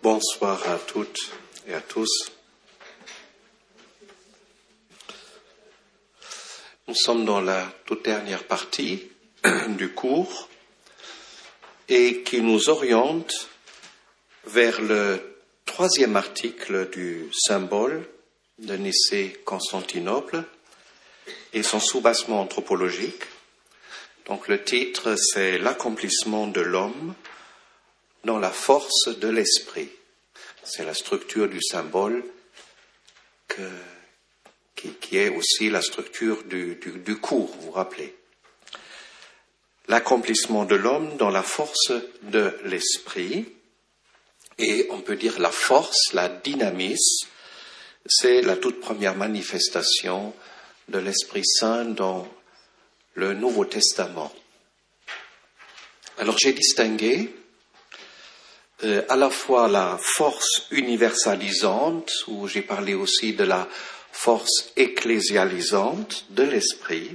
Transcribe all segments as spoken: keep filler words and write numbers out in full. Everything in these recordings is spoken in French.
Bonsoir à toutes et à tous. Nous sommes dans la toute dernière partie du cours et qui nous oriente vers le troisième article du symbole de Nicée-Constantinople et son soubassement anthropologique. Donc le titre, c'est « L'accomplissement de l'homme dans la force de l'esprit ». C'est la structure du symbole que, qui, qui est aussi la structure du, du, du cours, vous vous rappelez. L'accomplissement de l'homme dans la force de l'esprit, et on peut dire la force, la dynamisme, c'est la toute première manifestation de l'Esprit Saint dans le Nouveau Testament. Alors j'ai distingué euh, à la fois la force universalisante, où j'ai parlé aussi de la force ecclésialisante de l'esprit,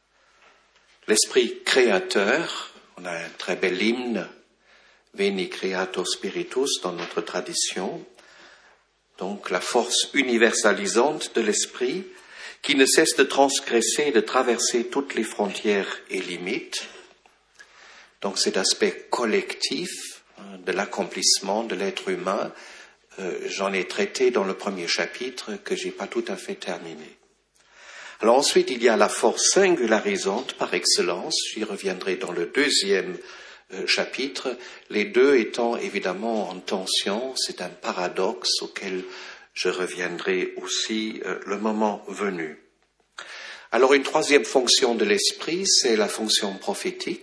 l'esprit créateur. On a un très bel hymne, Veni Creator Spiritus, dans notre tradition. Donc la force universalisante de l'esprit, qui ne cesse de transgresser, de traverser toutes les frontières et limites. Donc cet aspect collectif hein, de l'accomplissement de l'être humain, euh, j'en ai traité dans le premier chapitre que j'ai pas tout à fait terminé. Alors ensuite, il y a la force singularisante par excellence, j'y reviendrai dans le deuxième euh, chapitre, les deux étant évidemment en tension, c'est un paradoxe auquel je reviendrai aussi euh, le moment venu. Alors une troisième fonction de l'esprit, c'est la fonction prophétique.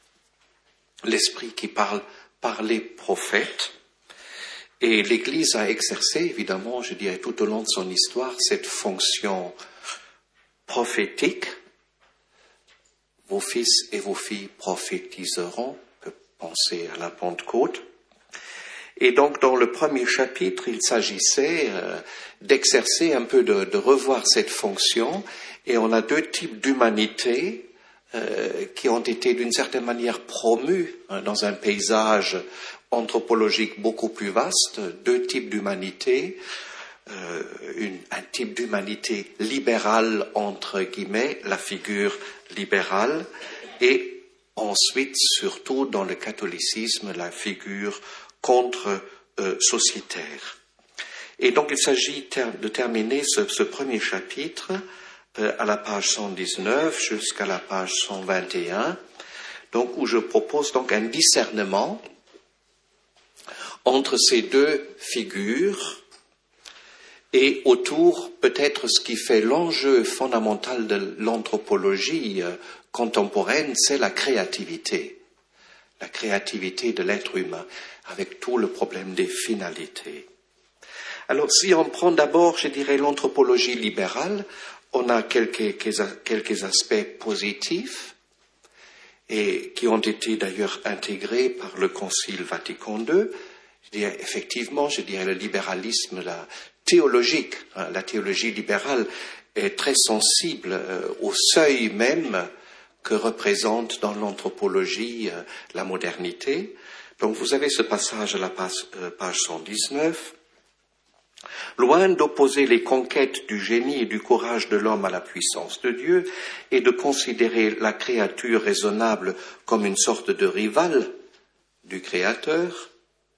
L'esprit qui parle par les prophètes. Et l'Église a exercé, évidemment, je dirais tout au long de son histoire, cette fonction prophétique. Vos fils et vos filles prophétiseront, on peut penser à la Pentecôte. Et donc, dans le premier chapitre, il s'agissait euh, d'exercer un peu, de, de revoir cette fonction. Et on a deux types d'humanité euh, qui ont été d'une certaine manière promus hein, dans un paysage anthropologique beaucoup plus vaste. Deux types d'humanité. Euh, une, un type d'humanité libérale, entre guillemets, la figure libérale. Et ensuite, surtout dans le catholicisme, la figure contre-sociétaire. Euh, Et donc il s'agit ter- de terminer ce, ce premier chapitre euh, à la page cent dix-neuf jusqu'à la page cent vingt et un, donc où je propose donc un discernement entre ces deux figures et autour peut-être ce qui fait l'enjeu fondamental de l'anthropologie euh, contemporaine, c'est la créativité. La créativité de l'être humain, avec tout le problème des finalités. Alors, si on prend d'abord, je dirais, l'anthropologie libérale, on a quelques, quelques aspects positifs, et qui ont été d'ailleurs intégrés par le Concile Vatican deux. Je dirais, effectivement, je dirais, le libéralisme la théologique, hein, la théologie libérale est très sensible euh, au seuil même que représente dans l'anthropologie euh, la modernité. Donc vous avez ce passage à la page, euh, page cent dix-neuf. Loin d'opposer les conquêtes du génie et du courage de l'homme à la puissance de Dieu et de considérer la créature raisonnable comme une sorte de rivale du Créateur,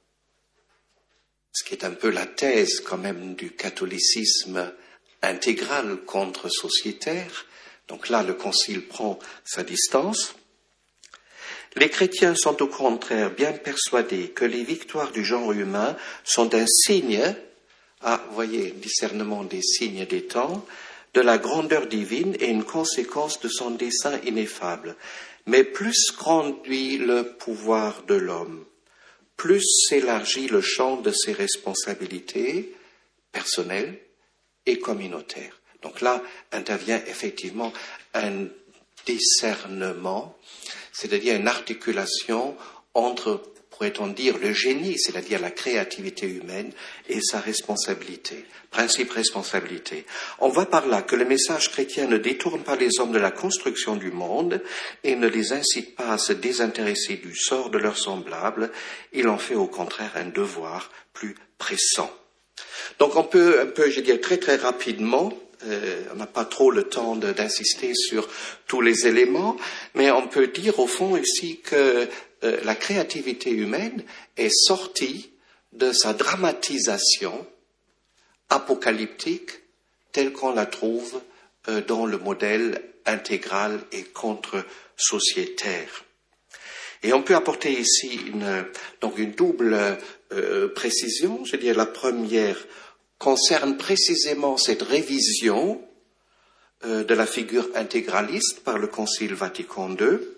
ce qui est un peu la thèse quand même du catholicisme intégral contre sociétaire. Donc là, le Concile prend sa distance. Les chrétiens sont au contraire bien persuadés que les victoires du genre humain sont un signe, ah, vous voyez, discernement des signes des temps, de la grandeur divine et une conséquence de son dessein ineffable. Mais plus grandit le pouvoir de l'homme, plus s'élargit le champ de ses responsabilités personnelles et communautaires. Donc là intervient effectivement un discernement, c'est-à-dire une articulation entre pourrait-on dire, le génie, c'est-à-dire la créativité humaine et sa responsabilité. Principe responsabilité. On voit par là que le message chrétien ne détourne pas les hommes de la construction du monde et ne les incite pas à se désintéresser du sort de leurs semblables. Il en fait au contraire un devoir plus pressant. Donc on peut, un peu, je dirais très très rapidement, euh, on n'a pas trop le temps de, d'insister sur tous les éléments, mais on peut dire au fond ici que euh, la créativité humaine est sortie de sa dramatisation apocalyptique telle qu'on la trouve euh, dans le modèle intégral et contre-sociétaire. Et on peut apporter ici une, donc une double euh, précision. Je dirais la première concerne précisément cette révision euh, de la figure intégraliste par le Concile Vatican deux.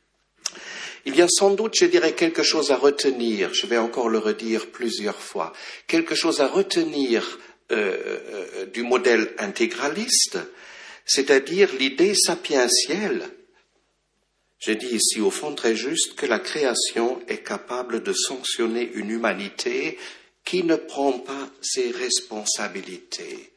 Il y a sans doute, je dirais, quelque chose à retenir, je vais encore le redire plusieurs fois, quelque chose à retenir euh, euh, du modèle intégraliste, c'est-à-dire l'idée sapientielle. Je dis ici au fond très juste que la création est capable de sanctionner une humanité qui ne prend pas ses responsabilités.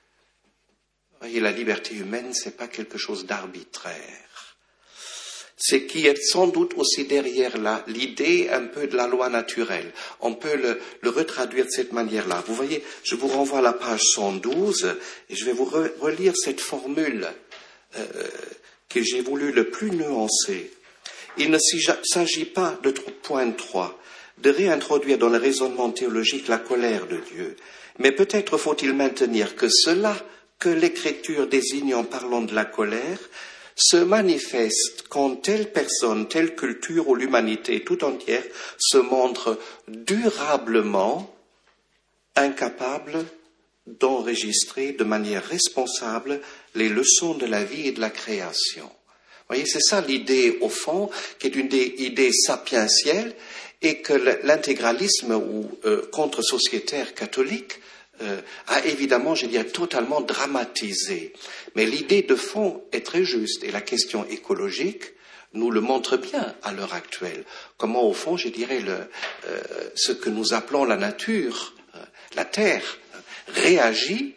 Vous voyez, la liberté humaine, c'est pas quelque chose d'arbitraire. C'est qui est sans doute aussi derrière là l'idée un peu de la loi naturelle. On peut le, le retraduire de cette manière-là. Vous voyez, je vous renvoie à la page cent douze et je vais vous re, relire cette formule euh, que j'ai voulu le plus nuancer. Il ne s'agit pas de point trois, de réintroduire dans le raisonnement théologique la colère de Dieu, mais peut-être faut-il maintenir que cela que l'Écriture désigne en parlant de la colère se manifeste quand telle personne, telle culture ou l'humanité tout entière se montre durablement incapable d'enregistrer de manière responsable les leçons de la vie et de la création. Vous voyez, c'est ça l'idée, au fond, qui est une des idées sapientielles et que l'intégralisme ou euh, contre-sociétaire catholique euh, a évidemment, je dirais, totalement dramatisé. Mais l'idée de fond est très juste et la question écologique nous le montre bien à l'heure actuelle. Comment, au fond, je dirais, le, euh, ce que nous appelons la nature, euh, la Terre, réagit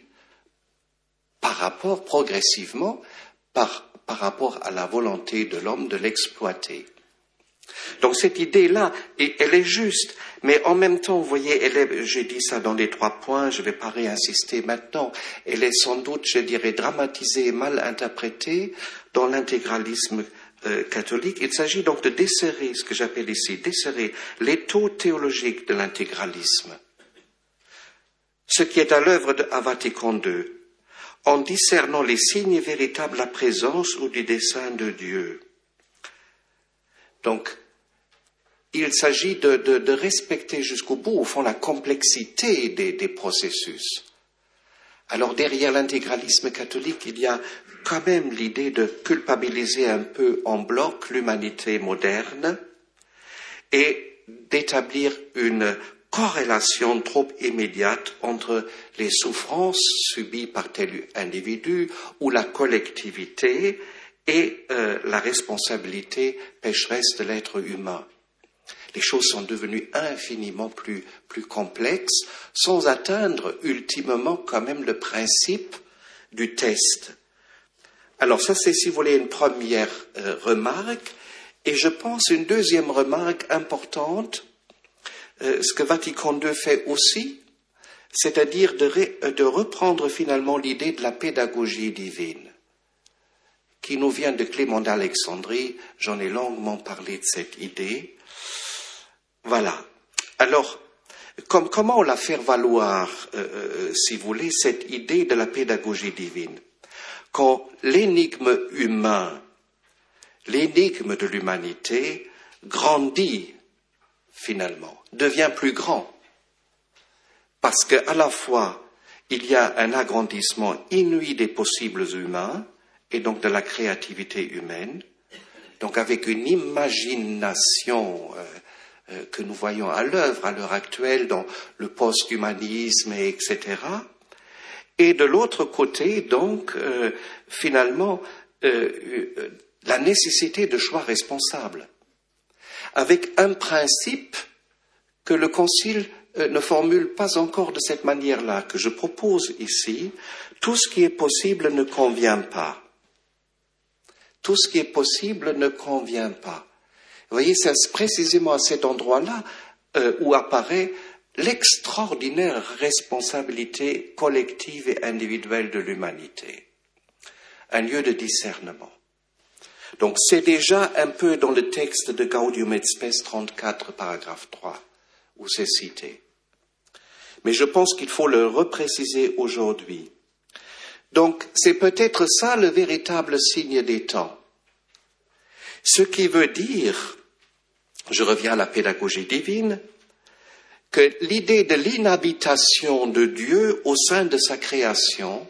par rapport, progressivement, par, par rapport à la volonté de l'homme de l'exploiter. Donc cette idée-là, elle est juste, mais en même temps, vous voyez, elle est, j'ai dit ça dans les trois points, je ne vais pas réinsister maintenant, elle est sans doute, je dirais, dramatisée et mal interprétée dans l'intégralisme euh, catholique. Il s'agit donc de desserrer, ce que j'appelle ici, desserrer l'étau théologique de l'intégralisme. Ce qui est à l'œuvre de, à Vatican deux, en discernant les signes véritables de la présence ou du dessein de Dieu. Donc, il s'agit de, de, de respecter jusqu'au bout, au fond, la complexité des, des processus. Alors, derrière l'intégralisme catholique, il y a quand même l'idée de culpabiliser un peu en bloc l'humanité moderne et d'établir une corrélation trop immédiate entre les souffrances subies par tel individu ou la collectivité et euh, la responsabilité pécheresse de l'être humain. Les choses sont devenues infiniment plus, plus complexes, sans atteindre ultimement quand même le principe du test. Alors ça, c'est, si vous voulez, une première euh, remarque. Et je pense une deuxième remarque importante, euh, ce que Vatican deux fait aussi, c'est-à-dire de, ré, de reprendre finalement l'idée de la pédagogie divine, qui nous vient de Clément d'Alexandrie. J'en ai longuement parlé de cette idée. Voilà. Alors, comme, comment la faire valoir, euh, si vous voulez, cette idée de la pédagogie divine? Quand l'énigme humain, l'énigme de l'humanité grandit finalement, devient plus grand, parce qu'à la fois, il y a un agrandissement inouï des possibles humains, et donc de la créativité humaine, donc avec une imagination euh, euh, que nous voyons à l'œuvre à l'heure actuelle dans le post-humanisme, et etc. Et de l'autre côté, donc, euh, finalement, euh, euh, la nécessité de choix responsables, avec un principe que le Concile euh, ne formule pas encore de cette manière-là, que je propose ici. Tout ce qui est possible ne convient pas. Tout ce qui est possible ne convient pas. Vous voyez, c'est précisément à cet endroit-là euh, où apparaît l'extraordinaire responsabilité collective et individuelle de l'humanité. Un lieu de discernement. Donc c'est déjà un peu dans le texte de Gaudium et Spes trente-quatre, paragraphe trois, où c'est cité. Mais je pense qu'il faut le repréciser aujourd'hui. Donc c'est peut-être ça le véritable signe des temps. Ce qui veut dire, je reviens à la pédagogie divine, que l'idée de l'inhabitation de Dieu au sein de sa création,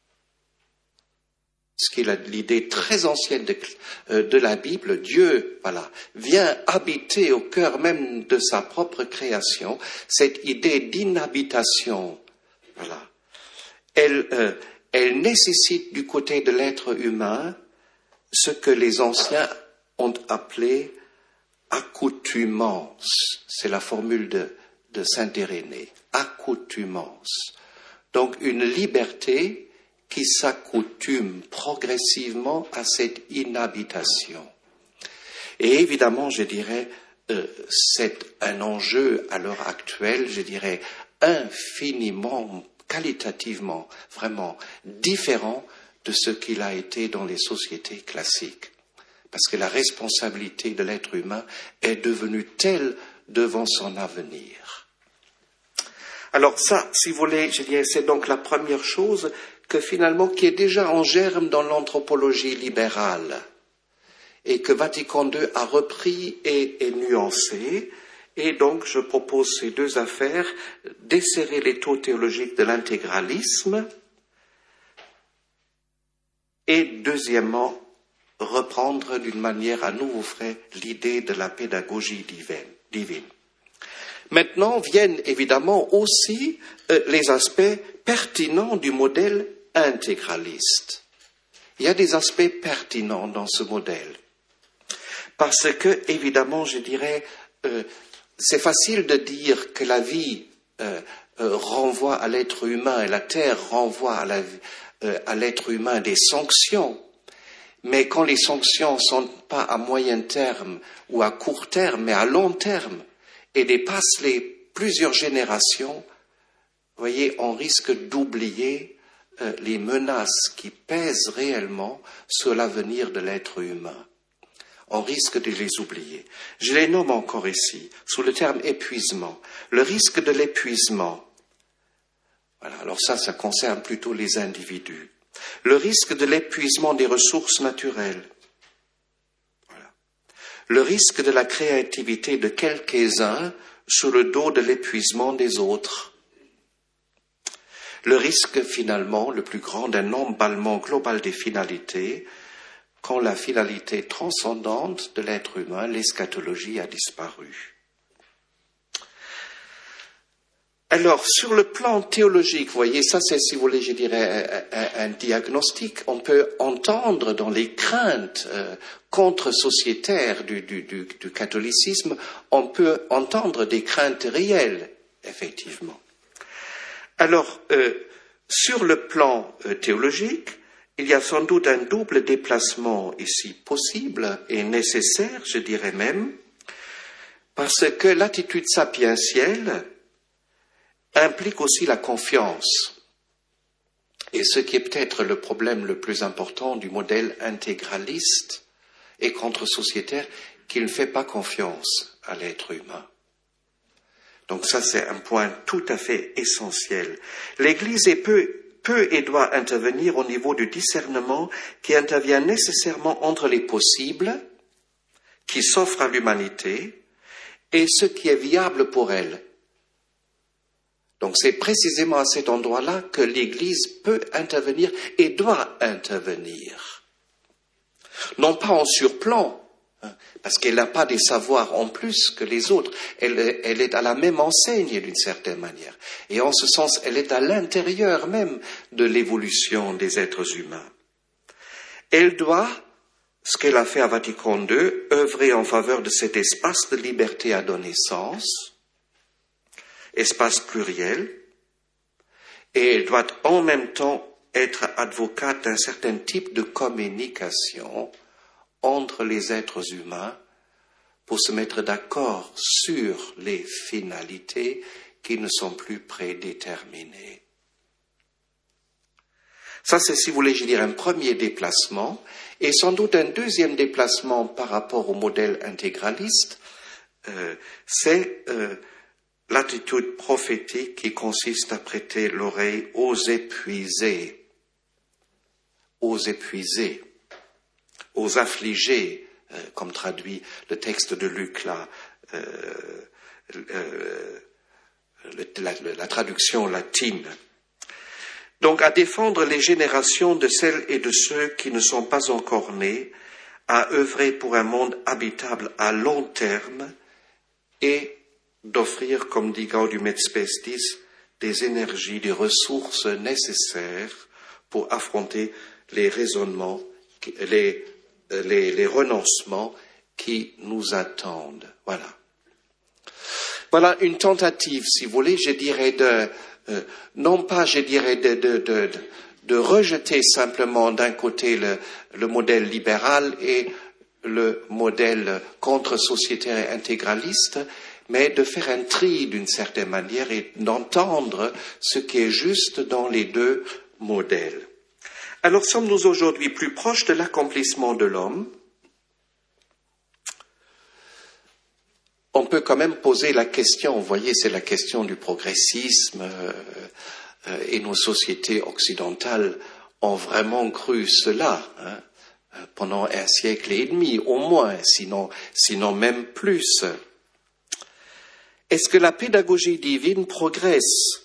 ce qui est l'idée très ancienne de, euh, de la Bible, Dieu, voilà, vient habiter au cœur même de sa propre création, cette idée d'inhabitation, voilà, elle, euh, elle nécessite du côté de l'être humain ce que les anciens ont appelé accoutumance. C'est la formule de, de saint Irénée, accoutumance. Donc une liberté qui s'accoutume progressivement à cette inhabitation. Et évidemment, je dirais, euh, c'est un enjeu à l'heure actuelle, je dirais, infiniment, qualitativement, vraiment différent de ce qu'il a été dans les sociétés classiques. Parce que la responsabilité de l'être humain est devenue telle devant son avenir. Alors ça, si vous voulez, je dirais, c'est donc la première chose que finalement, qui est déjà en germe dans l'anthropologie libérale et que Vatican deux a repris et, et nuancé. Et donc, je propose ces deux affaires, desserrer l'étau théologique de l'intégralisme et, deuxièmement, reprendre d'une manière à nouveau frais l'idée de la pédagogie divine. Maintenant viennent évidemment aussi euh, les aspects pertinents du modèle intégraliste. Il y a des aspects pertinents dans ce modèle. Parce que, évidemment, je dirais, euh, c'est facile de dire que la vie euh, euh, renvoie à l'être humain et la terre renvoie à, la, euh, à l'être humain des sanctions. Mais quand les sanctions ne sont pas à moyen terme ou à court terme, mais à long terme, et dépassent les plusieurs générations, vous voyez, on risque d'oublier euh, les menaces qui pèsent réellement sur l'avenir de l'être humain. On risque de les oublier. Je les nomme encore ici, sous le terme épuisement. Le risque de l'épuisement. Voilà, alors ça, ça concerne plutôt les individus. Le risque de l'épuisement des ressources naturelles. Voilà. Le risque de la créativité de quelques-uns sur le dos de l'épuisement des autres. Le risque, finalement, le plus grand d'un emballement global des finalités, quand la finalité transcendante de l'être humain, l'eschatologie, a disparu. Alors, sur le plan théologique, vous voyez, ça c'est, si vous voulez, je dirais, un, un, un diagnostic. On peut entendre dans les craintes euh, contre-sociétaires du, du, du, du catholicisme, on peut entendre des craintes réelles, effectivement. Alors, euh, sur le plan euh, théologique, il y a sans doute un double déplacement ici possible et nécessaire, je dirais même, parce que l'attitude sapientielle implique aussi la confiance. Et ce qui est peut-être le problème le plus important du modèle intégraliste et contre-sociétaire, qu'il ne fait pas confiance à l'être humain. Donc ça, c'est un point tout à fait essentiel. L'Église est peu, peut et doit intervenir au niveau du discernement qui intervient nécessairement entre les possibles qui s'offrent à l'humanité et ce qui est viable pour elle. Donc c'est précisément à cet endroit-là que l'Église peut intervenir et doit intervenir. Non pas en surplomb, hein, parce qu'elle n'a pas des savoirs en plus que les autres. Elle, elle est à la même enseigne d'une certaine manière. Et en ce sens, elle est à l'intérieur même de l'évolution des êtres humains. Elle doit, ce qu'elle a fait à Vatican deux, œuvrer en faveur de cet espace de liberté à donner sens. espace pluriel, et elle doit en même temps être advocate d'un certain type de communication entre les êtres humains pour se mettre d'accord sur les finalités qui ne sont plus prédéterminées. Ça, c'est, si vous voulez, je dirais, un premier déplacement, et sans doute un deuxième déplacement par rapport au modèle intégraliste, euh, c'est euh, l'attitude prophétique qui consiste à prêter l'oreille aux épuisés, aux épuisés, aux affligés, euh, comme traduit le texte de Luc là, euh, euh, le, la, la traduction latine. Donc à défendre les générations de celles et de ceux qui ne sont pas encore nés, à œuvrer pour un monde habitable à long terme et d'offrir, comme dit Gaudium et Spes dix, des énergies, des ressources nécessaires pour affronter les raisonnements, les, les, les renoncements qui nous attendent. Voilà. Voilà une tentative, si vous voulez, je dirais, de, euh, non pas, je dirais, de, de, de, de, de rejeter simplement d'un côté le, le modèle libéral et le modèle contre-sociétaire et intégraliste, mais de faire un tri d'une certaine manière et d'entendre ce qui est juste dans les deux modèles. Alors sommes-nous aujourd'hui plus proches de l'accomplissement de l'homme? On peut quand même poser la question, vous voyez, c'est la question du progressisme, euh, euh, et nos sociétés occidentales ont vraiment cru cela, hein, pendant un siècle et demi, au moins, sinon, sinon même plus. Est-ce que la pédagogie divine progresse?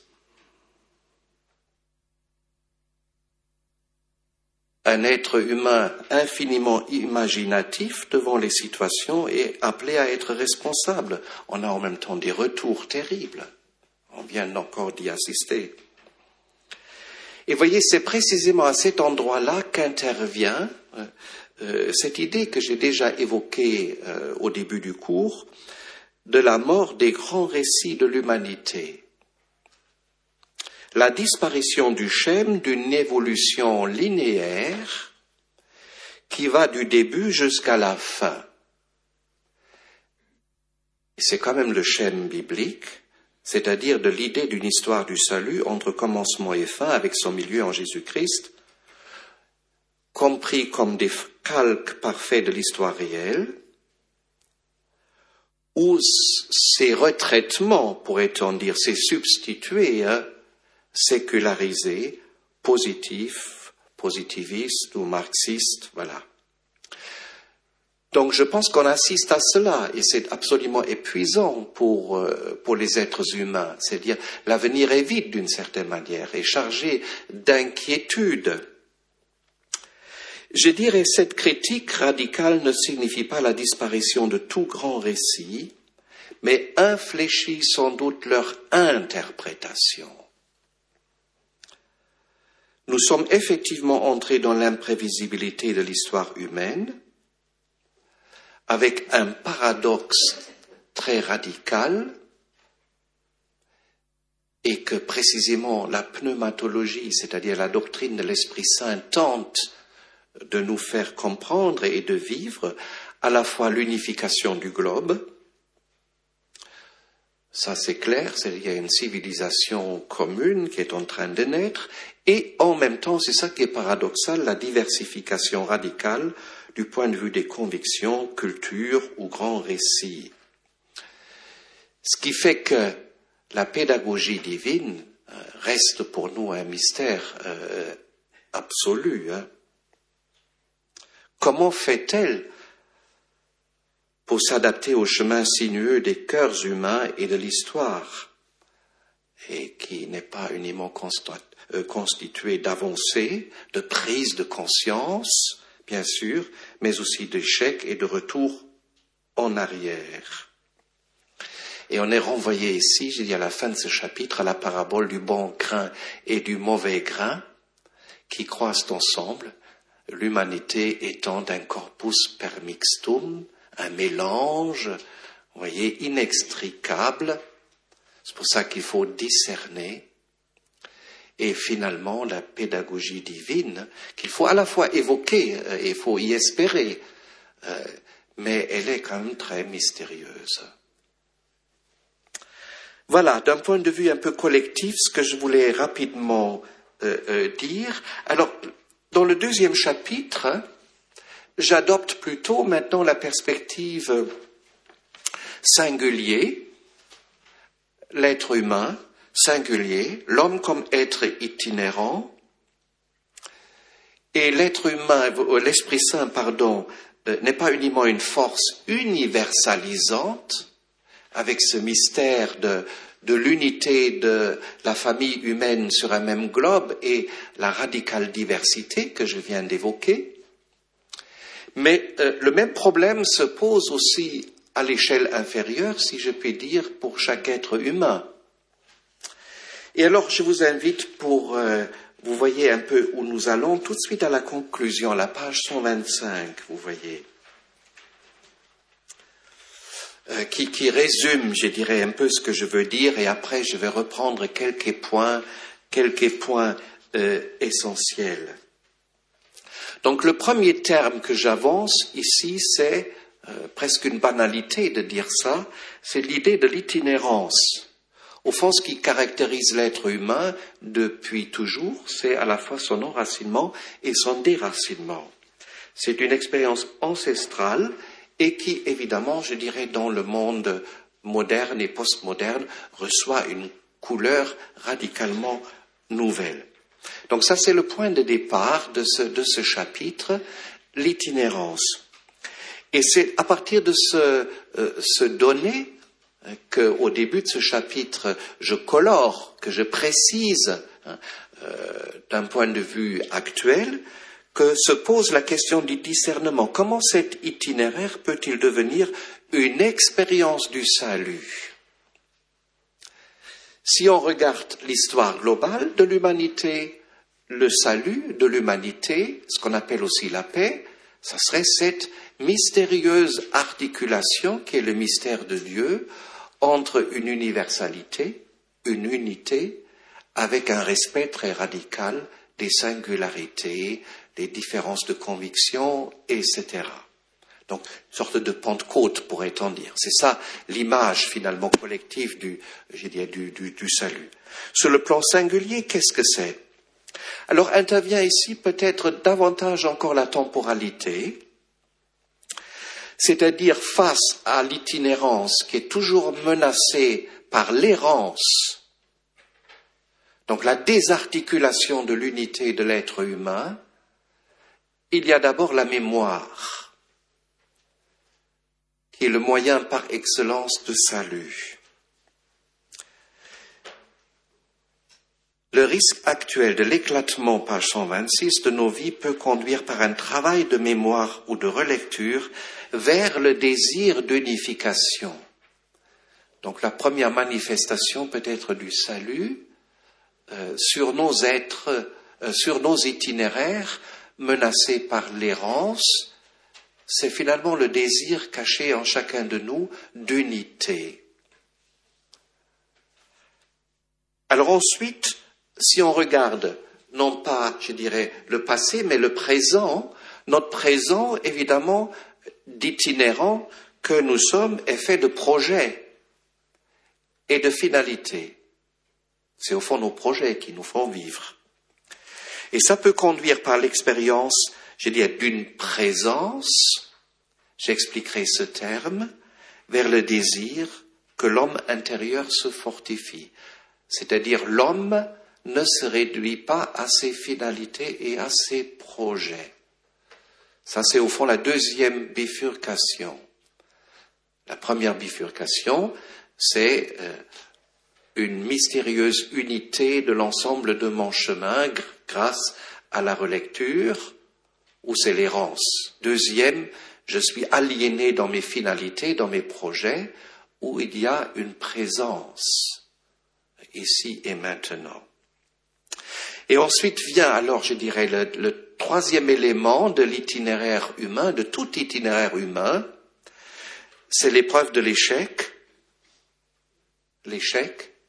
Un être humain infiniment imaginatif devant les situations est appelé à être responsable. On a en même temps des retours terribles. On vient encore d'y assister. Et voyez, c'est précisément à cet endroit-là qu'intervient euh, cette idée que j'ai déjà évoquée euh, au début du cours, de la mort des grands récits de l'humanité. La disparition du schème d'une évolution linéaire qui va du début jusqu'à la fin. Et c'est quand même le schème biblique, c'est-à-dire de l'idée d'une histoire du salut entre commencement et fin avec son milieu en Jésus-Christ, compris comme des calques parfaits de l'histoire réelle, où ces retraitements, pourrait-on dire, ces substitués, hein, sécularisés, positifs, positivistes ou marxistes, voilà. Donc je pense qu'on assiste à cela, et c'est absolument épuisant pour, euh, pour les êtres humains. C'est-à-dire, l'avenir est vide d'une certaine manière, et chargé d'inquiétude. Je dirais, cette critique radicale ne signifie pas la disparition de tout grand récit, mais infléchit sans doute leur interprétation. Nous sommes effectivement entrés dans l'imprévisibilité de l'histoire humaine, avec un paradoxe très radical, et que précisément la pneumatologie, c'est-à-dire la doctrine de l'Esprit Saint, tente de nous faire comprendre et de vivre à la fois l'unification du globe, ça c'est clair, c'est, il y a une civilisation commune qui est en train de naître, et en même temps, c'est ça qui est paradoxal, la diversification radicale du point de vue des convictions, cultures ou grands récits. Ce qui fait que la pédagogie divine reste pour nous un mystère euh, absolu. Hein. Comment fait-elle pour s'adapter au chemin sinueux des cœurs humains et de l'histoire, et qui n'est pas uniquement constitué d'avancées, de prise de conscience, bien sûr, mais aussi d'échecs et de retour en arrière. Et on est renvoyé ici, j'ai dit à la fin de ce chapitre, à la parabole du bon grain et du mauvais grain qui croissent ensemble, l'humanité étant un corpus permixtum, un mélange, vous voyez, inextricable, C'est pour ça qu'il faut discerner. Et finalement, la pédagogie divine, qu'il faut à la fois évoquer, euh, il faut y espérer, euh, mais elle est quand même très mystérieuse. Voilà, d'un point de vue un peu collectif, ce que je voulais rapidement euh, euh, dire. Alors, dans le deuxième chapitre, hein, j'adopte plutôt maintenant la perspective singulier, l'être humain singulier, l'homme comme être itinérant, et l'être humain, l'Esprit Saint, pardon, euh, n'est pas uniquement une force universalisante, avec ce mystère de, de l'unité de la famille humaine sur un même globe et la radicale diversité que je viens d'évoquer. Mais euh, le même problème se pose aussi à l'échelle inférieure, si je puis dire, pour chaque être humain. Et alors, je vous invite pour, euh, vous voyez un peu où nous allons, tout de suite à la conclusion, à la page cent vingt-cinq, vous voyez. Euh, qui, qui résume, je dirais, un peu ce que je veux dire, et après je vais reprendre quelques points, quelques points euh, essentiels. Donc le premier terme que j'avance ici, c'est euh, presque une banalité de dire ça, c'est l'idée de l'itinérance. Au fond, ce qui caractérise l'être humain depuis toujours, c'est à la fois son enracinement et son déracinement. C'est une expérience ancestrale et qui, évidemment, je dirais, dans le monde moderne et postmoderne, reçoit une couleur radicalement nouvelle. Donc ça, c'est le point de départ de ce, de ce chapitre, l'itinérance. Et c'est à partir de ce, euh, ce donné qu'au début de ce chapitre, je colore, que je précise, hein, euh, d'un point de vue actuel, que se pose la question du discernement. Comment cet itinéraire peut-il devenir une expérience du salut? Si on regarde l'histoire globale de l'humanité, le salut de l'humanité, ce qu'on appelle aussi la paix, ça serait cette mystérieuse articulation qui est le mystère de Dieu entre une universalité, une unité, avec un respect très radical des singularités, des différences de conviction, et cetera. Donc, une sorte de Pentecôte, pourrait-on dire. C'est ça l'image finalement collective du, je dirais, du, du, du salut. Sur le plan singulier, qu'est-ce que c'est? Alors intervient ici peut-être davantage encore la temporalité, c'est-à-dire face à l'itinérance qui est toujours menacée par l'errance, donc la désarticulation de l'unité de l'être humain, il y a d'abord la mémoire, qui est le moyen par excellence de salut. Le risque actuel de l'éclatement, page cent vingt-six, de nos vies peut conduire par un travail de mémoire ou de relecture vers le désir d'unification. Donc la première manifestation peut-être du salut euh, sur nos êtres, euh, sur nos itinéraires menacés par l'errance, c'est finalement le désir caché en chacun de nous d'unité. Alors ensuite, si on regarde, non pas, je dirais, le passé, mais le présent, notre présent, évidemment, d'itinérant que nous sommes, est fait de projets et de finalités. C'est au fond nos projets qui nous font vivre. Et ça peut conduire par l'expérience, je dirais, d'une présence, j'expliquerai ce terme, vers le désir que l'homme intérieur se fortifie. C'est-à-dire l'homme ne se réduit pas à ses finalités et à ses projets. Ça, c'est au fond la deuxième bifurcation. La première bifurcation, c'est euh, une mystérieuse unité de l'ensemble de mon chemin g- grâce à la relecture, ou c'est l'errance. Deuxième, je suis aliéné dans mes finalités, dans mes projets, où il y a une présence, ici et maintenant. Et ensuite vient alors, je dirais, le, le troisième élément de l'itinéraire humain, de tout itinéraire humain, c'est l'épreuve de l'échec. L'échec,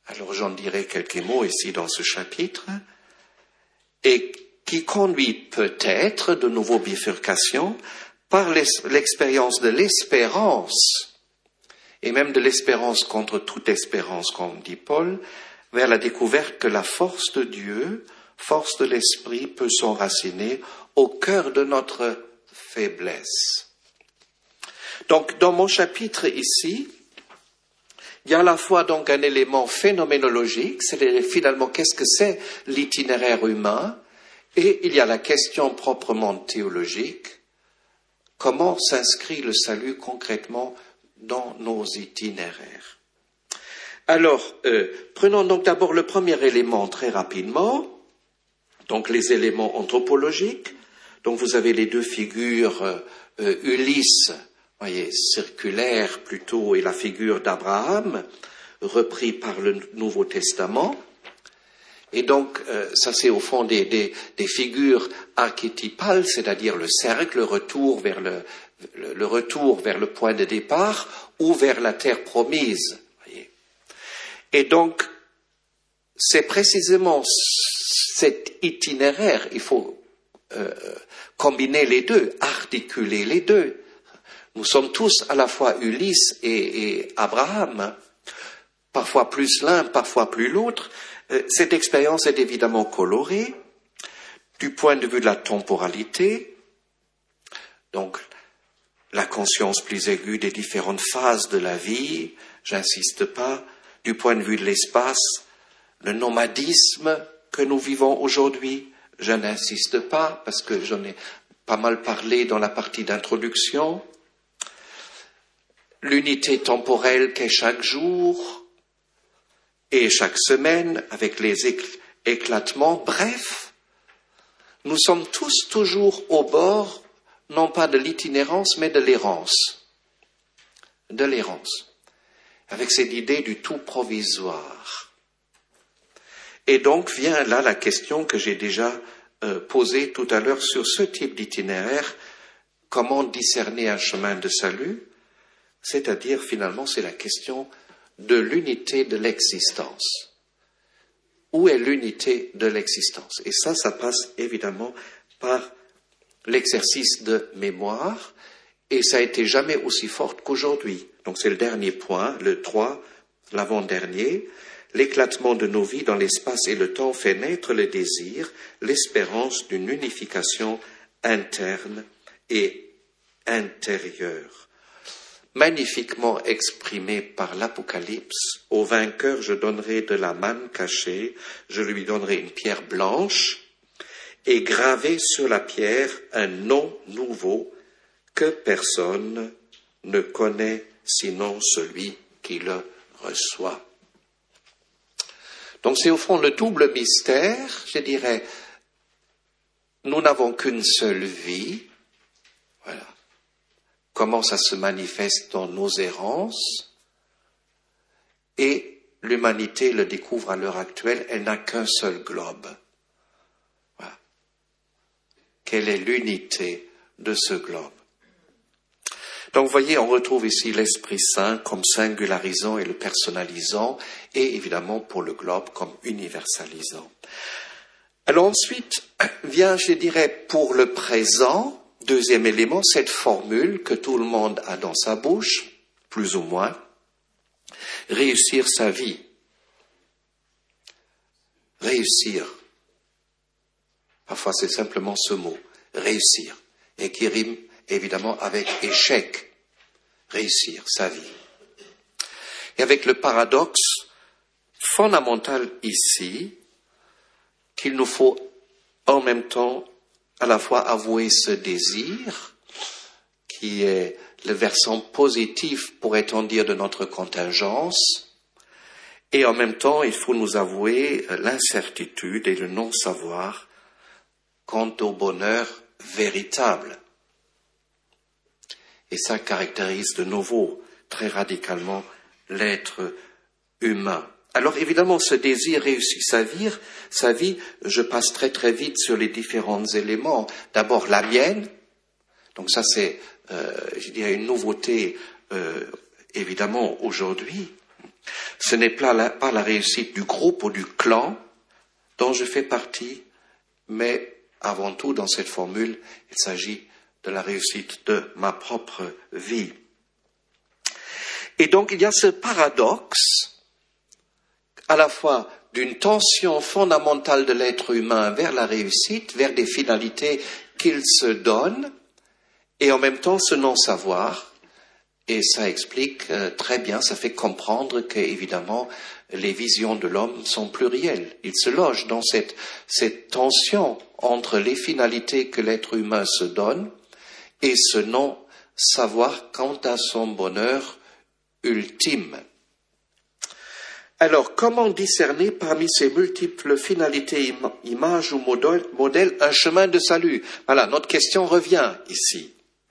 Alors j'en dirai quelques mots ici dans ce chapitre, et qui conduit peut-être de nouveau bifurcations par l'expérience de l'espérance, et même de l'espérance contre toute espérance, comme dit Paul, vers la découverte que la force de Dieu, force de l'Esprit, peut s'enraciner au cœur de notre faiblesse. Donc, dans mon chapitre ici, il y a à la fois donc un élément phénoménologique, c'est finalement qu'est-ce que c'est l'itinéraire humain, et il y a la question proprement théologique, comment s'inscrit le salut concrètement dans nos itinéraires. Alors, euh, prenons donc d'abord le premier élément très rapidement, donc les éléments anthropologiques. Donc vous avez les deux figures, euh, Ulysse, voyez, circulaire plutôt, et la figure d'Abraham, repris par le Nouveau Testament. Et donc, euh, ça c'est au fond des, des, des figures archétypales, c'est-à-dire le cercle, le retour vers le, le, le retour vers le point de départ ou vers la terre promise. Voyez. Et donc, c'est précisément cet itinéraire, il faut euh, combiner les deux, articuler les deux. Nous sommes tous à la fois Ulysse et, et Abraham, parfois plus l'un, parfois plus l'autre. Cette expérience est évidemment colorée du point de vue de la temporalité, donc la conscience plus aiguë des différentes phases de la vie, j'insiste pas, du point de vue de l'espace, le nomadisme que nous vivons aujourd'hui, je n'insiste pas parce que j'en ai pas mal parlé dans la partie d'introduction, l'unité temporelle qu'est chaque jour, et chaque semaine, avec les éclatements, bref, nous sommes tous toujours au bord, non pas de l'itinérance, mais de l'errance. De l'errance. Avec cette idée du tout provisoire. Et donc vient là la question que j'ai déjà euh, posée tout à l'heure sur ce type d'itinéraire, comment discerner un chemin de salut, c'est-à-dire finalement c'est la question de l'unité de l'existence. Où est l'unité de l'existence? Et ça, ça passe évidemment par l'exercice de mémoire, et ça a été jamais aussi fort qu'aujourd'hui. Donc c'est le dernier point, le trois, l'avant-dernier. L'éclatement de nos vies dans l'espace et le temps fait naître le désir, l'espérance d'une unification interne et intérieure. Magnifiquement exprimé par l'Apocalypse, au vainqueur je donnerai de la manne cachée, je lui donnerai une pierre blanche, et gravé sur la pierre un nom nouveau que personne ne connaît sinon celui qui le reçoit. Donc c'est au fond le double mystère, je dirais, nous n'avons qu'une seule vie, voilà. Comment ça se manifeste dans nos errances, et l'humanité le découvre à l'heure actuelle, elle n'a qu'un seul globe. Voilà. Quelle est l'unité de ce globe? Donc vous voyez, on retrouve ici l'Esprit Saint comme singularisant et le personnalisant, et évidemment pour le globe comme universalisant. Alors ensuite vient, je dirais, pour le présent, deuxième élément, cette formule que tout le monde a dans sa bouche, plus ou moins, réussir sa vie. Réussir. Parfois c'est simplement ce mot, réussir, et qui rime évidemment avec échec. Réussir sa vie. Et avec le paradoxe fondamental ici, qu'il nous faut en même temps à la fois avouer ce désir, qui est le versant positif, pourrait-on dire, de notre contingence, et en même temps, il faut nous avouer l'incertitude et le non-savoir quant au bonheur véritable. Et ça caractérise de nouveau, très radicalement, l'être humain. Alors évidemment, ce désir réussit sa vie, sa vie, je passe très très vite sur les différents éléments. D'abord la mienne, donc ça c'est, euh, je dirais, une nouveauté euh, évidemment aujourd'hui. Ce n'est pas la, pas la réussite du groupe ou du clan dont je fais partie, mais avant tout, dans cette formule, il s'agit de la réussite de ma propre vie. Et donc, il y a ce paradoxe, à la fois d'une tension fondamentale de l'être humain vers la réussite, vers des finalités qu'il se donne, et en même temps ce non-savoir. Et ça explique euh, très bien, ça fait comprendre que, évidemment, les visions de l'homme sont plurielles. Il se loge dans cette, cette tension entre les finalités que l'être humain se donne et ce non-savoir quant à son bonheur ultime. Alors, comment discerner parmi ces multiples finalités, im- images ou modèles, modèles un chemin de salut? Voilà, notre question revient ici.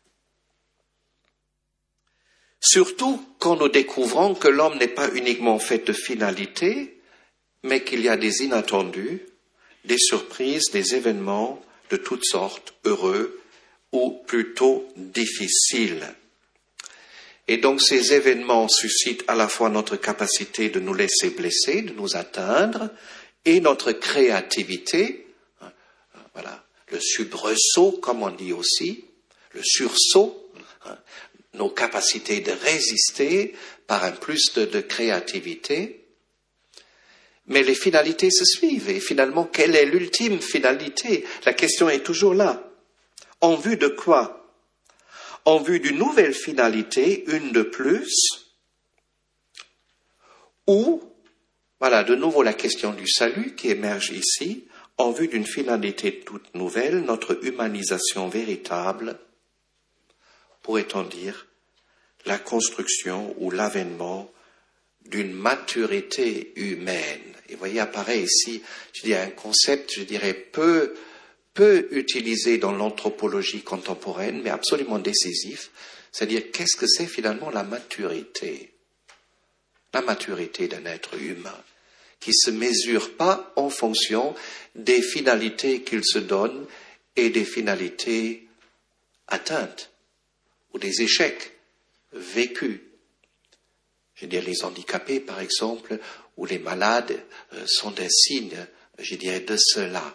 Surtout quand nous découvrons que l'homme n'est pas uniquement fait de finalités, mais qu'il y a des inattendus, des surprises, des événements de toutes sortes, heureux ou plutôt difficiles. Et donc ces événements suscitent à la fois notre capacité de nous laisser blesser, de nous atteindre, et notre créativité, voilà, le soubresaut, comme on dit aussi, le sursaut, nos capacités de résister par un plus de, de créativité. Mais les finalités se suivent. Et finalement, quelle est l'ultime finalité? La question est toujours là. En vue de quoi? En vue d'une nouvelle finalité, une de plus, ou, voilà, de nouveau la question du salut qui émerge ici, en vue d'une finalité toute nouvelle, notre humanisation véritable, pourrait-on dire, la construction ou l'avènement d'une maturité humaine. Et vous voyez, apparaît ici, je dirais, un concept, je dirais, peu, peu utilisé dans l'anthropologie contemporaine, mais absolument décisif, c'est-à-dire, qu'est-ce que c'est finalement la maturité? La maturité d'un être humain, qui ne se mesure pas en fonction des finalités qu'il se donne et des finalités atteintes, ou des échecs vécus. Je veux dire, les handicapés, par exemple, ou les malades euh, sont des signes, je dirais, de cela.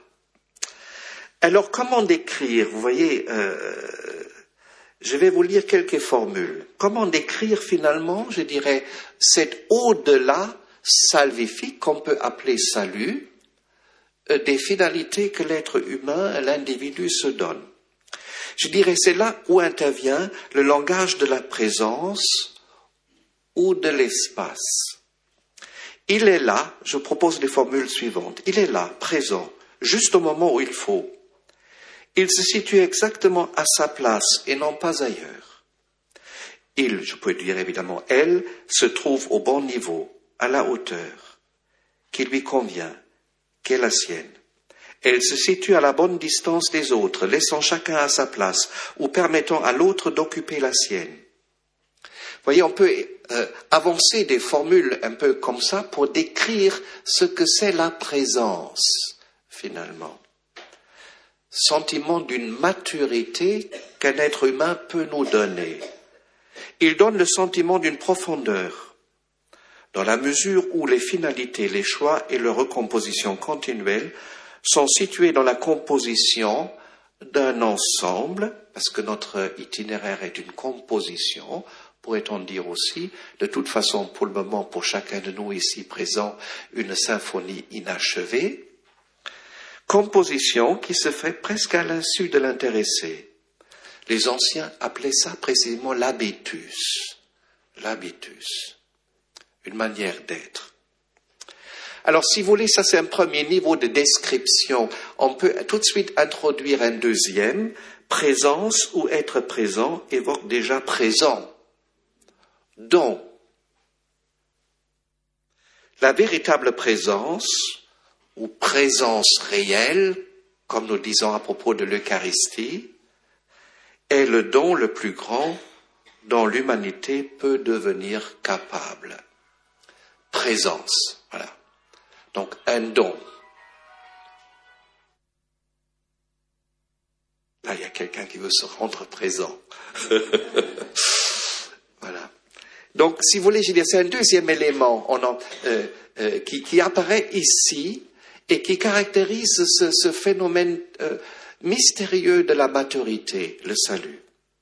Alors, comment décrire? Vous voyez, euh, je vais vous lire quelques formules. Comment décrire finalement, je dirais, cet au-delà salvifique qu'on peut appeler salut, euh, des finalités que l'être humain, l'individu se donne? Je dirais, c'est là où intervient le langage de la présence ou de l'espace. Il est là, je propose les formules suivantes, il est là, présent, juste au moment où il faut. Il se situe exactement à sa place et non pas ailleurs. Il, je peux dire évidemment, elle, se trouve au bon niveau, à la hauteur, qui lui convient, qui est la sienne. Elle se situe à la bonne distance des autres, laissant chacun à sa place ou permettant à l'autre d'occuper la sienne. Vous voyez, on peut euh, avancer des formules un peu comme ça pour décrire ce que c'est la présence, finalement. Sentiment d'une maturité qu'un être humain peut nous donner. Il donne le sentiment d'une profondeur, dans la mesure où les finalités, les choix et leur recomposition continuelle sont situés dans la composition d'un ensemble, parce que notre itinéraire est une composition, pourrait-on dire aussi, de toute façon, pour le moment, pour chacun de nous ici présents, une symphonie inachevée, composition qui se fait presque à l'insu de l'intéressé. Les anciens appelaient ça précisément l'habitus, l'habitus, une manière d'être. Alors, si vous voulez, ça c'est un premier niveau de description. On peut tout de suite introduire un deuxième. Présence ou être présent évoque déjà présent. Donc, la véritable présence, ou présence réelle, comme nous disons à propos de l'Eucharistie, est le don le plus grand dont l'humanité peut devenir capable. Présence, voilà. Donc, un don. Là, il y a quelqu'un qui veut se rendre présent. Voilà. Donc, si vous voulez, je veux dire, c'est un deuxième élément on en, euh, euh, qui, qui apparaît ici et qui caractérise ce, ce phénomène euh, mystérieux de la maturité, le salut.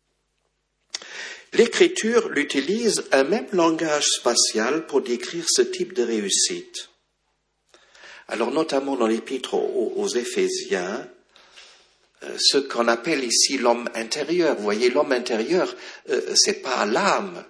L'Écriture l'utilise un même langage spatial pour décrire ce type de réussite. Alors, notamment dans l'Épître aux, aux Éphésiens, euh, ce qu'on appelle ici l'homme intérieur. Vous voyez, l'homme intérieur, euh, c'est pas l'âme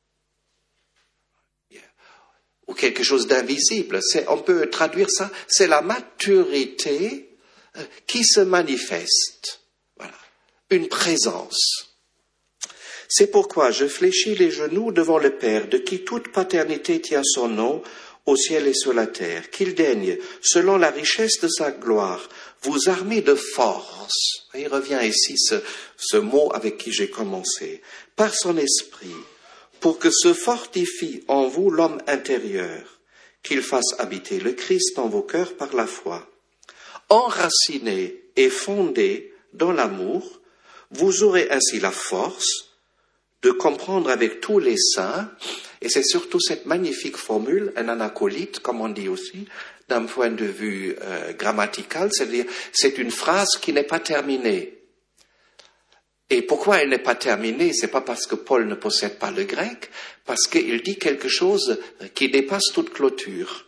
ou quelque chose d'invisible. C'est, on peut traduire ça, c'est la maturité euh, qui se manifeste. Voilà, une présence. C'est pourquoi je fléchis les genoux devant le Père, de qui toute paternité tient son nom, au ciel et sur la terre, qu'il daigne, selon la richesse de sa gloire, vous armer de force. Il revient ici ce, ce mot avec qui j'ai commencé, par son esprit, pour que se fortifie en vous l'homme intérieur, qu'il fasse habiter le Christ en vos cœurs par la foi. Enraciné et fondé dans l'amour, vous aurez ainsi la force de comprendre avec tous les saints, et c'est surtout cette magnifique formule, un anacolite, comme on dit aussi, d'un point de vue euh, grammatical, c'est-à-dire c'est une phrase qui n'est pas terminée. Et pourquoi elle n'est pas terminée? C'est pas parce que Paul ne possède pas le grec, parce qu'il dit quelque chose qui dépasse toute clôture.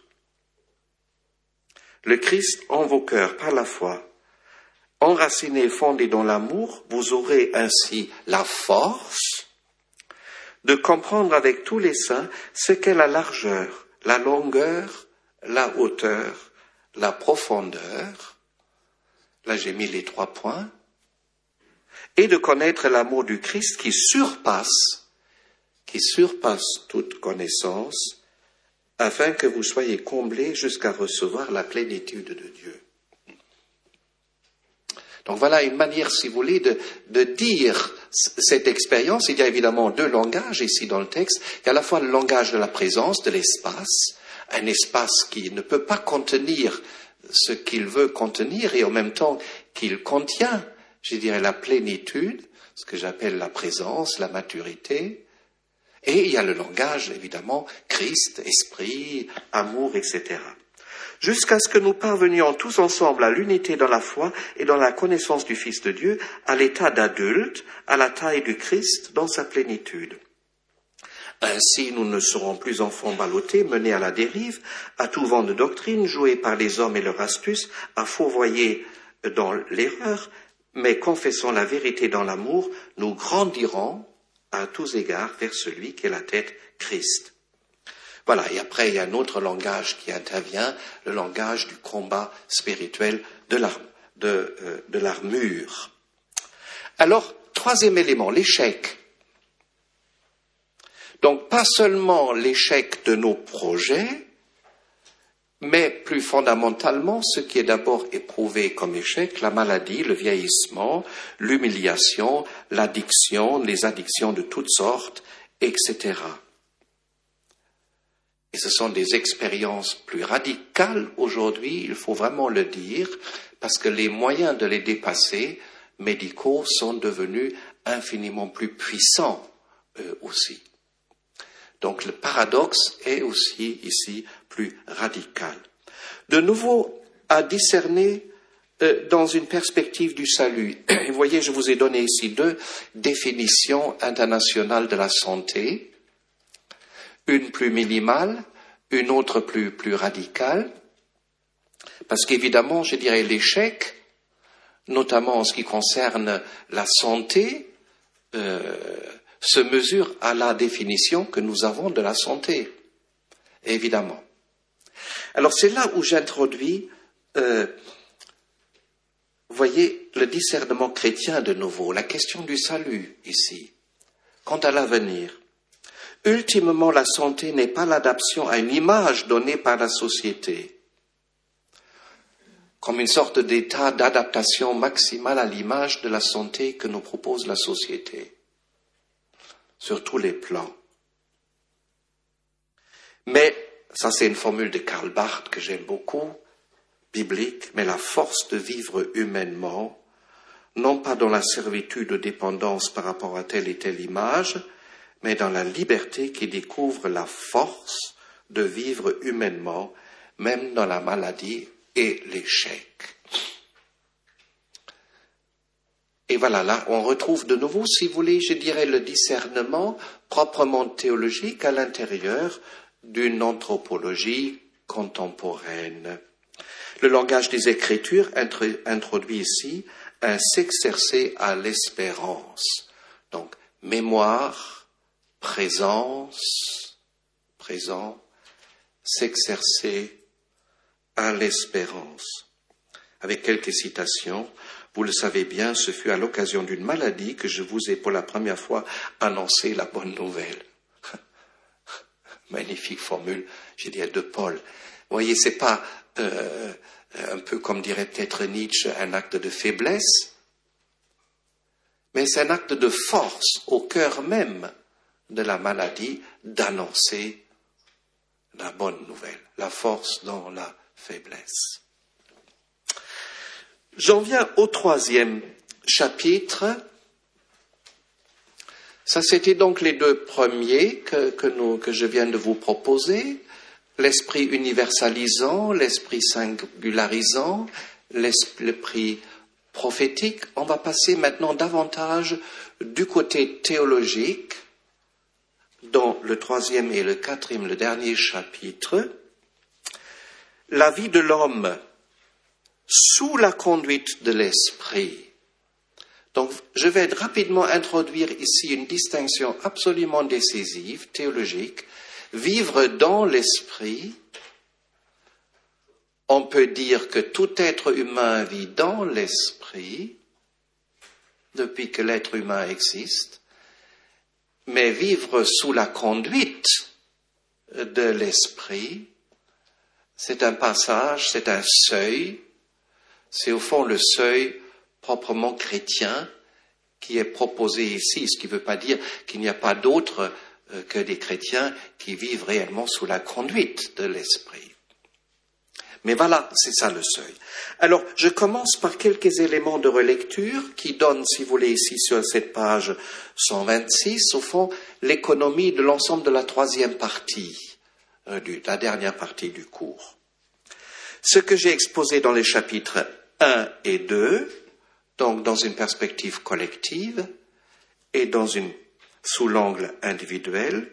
Le Christ en vos cœurs par la foi, enraciné et fondé dans l'amour, vous aurez ainsi la force de comprendre avec tous les saints ce qu'est la largeur, la longueur, la hauteur, la profondeur. Là, j'ai mis les trois points. Et de connaître l'amour du Christ qui surpasse, qui surpasse toute connaissance, afin que vous soyez comblés jusqu'à recevoir la plénitude de Dieu. Donc voilà une manière, si vous voulez, de, de dire cette expérience. Il y a évidemment deux langages ici dans le texte. Il y a à la fois le langage de la présence, de l'espace, un espace qui ne peut pas contenir ce qu'il veut contenir et en même temps qu'il contient, je dirais, la plénitude, ce que j'appelle la présence, la maturité. Et il y a le langage, évidemment, Christ, esprit, amour, et cetera. Jusqu'à ce que nous parvenions tous ensemble à l'unité dans la foi et dans la connaissance du Fils de Dieu, à l'état d'adulte, à la taille du Christ dans sa plénitude. Ainsi, nous ne serons plus enfants ballottés, menés à la dérive, à tout vent de doctrine, joués par les hommes et leur astuce, à fourvoyer dans l'erreur, mais confessant la vérité dans l'amour, nous grandirons à tous égards vers celui qui est la tête, Christ. Voilà, et après il y a un autre langage qui intervient, le langage du combat spirituel de, l'ar- de, euh, de l'armure. Alors, troisième élément, l'échec. Donc, pas seulement l'échec de nos projets, mais plus fondamentalement, ce qui est d'abord éprouvé comme échec, la maladie, le vieillissement, l'humiliation, l'addiction, les addictions de toutes sortes, et cetera. Et ce sont des expériences plus radicales aujourd'hui, il faut vraiment le dire, parce que les moyens de les dépasser, médicaux, sont devenus infiniment plus puissants eux aussi. Donc le paradoxe est aussi ici plus radical. De nouveau, à discerner euh, dans une perspective du salut. Vous voyez, je vous ai donné ici deux définitions internationales de la santé. Une plus minimale, une autre plus, plus radicale, parce qu'évidemment, je dirais, l'échec, notamment en ce qui concerne la santé, euh, se mesure à la définition que nous avons de la santé, évidemment. Alors c'est là où j'introduis, euh, vous voyez, le discernement chrétien de nouveau, la question du salut ici, quant à l'avenir. Ultimement, la santé n'est pas l'adaptation à une image donnée par la société, comme une sorte d'état d'adaptation maximale à l'image de la santé que nous propose la société, sur tous les plans. Mais, ça c'est une formule de Karl Barth que j'aime beaucoup, biblique, mais la force de vivre humainement, non pas dans la servitude de dépendance par rapport à telle et telle image, mais dans la liberté qui découvre la force de vivre humainement, même dans la maladie et l'échec. Et voilà, là, on retrouve de nouveau, si vous voulez, je dirais, le discernement proprement théologique à l'intérieur d'une anthropologie contemporaine. Le langage des Écritures introduit ici un s'exercer à l'espérance. Donc, mémoire, présence, présent, s'exercer à l'espérance. Avec quelques citations, vous le savez bien, ce fut à l'occasion d'une maladie que je vous ai pour la première fois annoncé la bonne nouvelle. Magnifique formule, j'ai dit de Paul. Vous voyez, c'est pas euh, un peu comme dirait peut-être Nietzsche, un acte de faiblesse, mais c'est un acte de force au cœur même de la maladie d'annoncer la bonne nouvelle, la force dans la faiblesse. J'en viens au troisième chapitre. Ça, c'était donc les deux premiers que, que, nous, que je viens de vous proposer. L'esprit universalisant, l'esprit singularisant, l'esprit prophétique. On va passer maintenant davantage du côté théologique, dans le troisième et le quatrième, le dernier chapitre. La vie de l'homme sous la conduite de l'esprit. Donc, je vais rapidement introduire ici une distinction absolument décisive, théologique. Vivre dans l'esprit, on peut dire que tout être humain vit dans l'esprit, depuis que l'être humain existe, mais vivre sous la conduite de l'esprit, c'est un passage, c'est un seuil, c'est au fond le seuil proprement chrétien qui est proposé ici, ce qui ne veut pas dire qu'il n'y a pas d'autres euh, que des chrétiens qui vivent réellement sous la conduite de l'esprit. Mais voilà, c'est ça le seuil. Alors, je commence par quelques éléments de relecture qui donnent, si vous voulez, ici sur cette page cent vingt-six, au fond, l'économie de l'ensemble de la troisième partie, euh, du, la dernière partie du cours. Ce que j'ai exposé dans les chapitres un et deux, donc dans une perspective collective et dans une, sous l'angle individuel,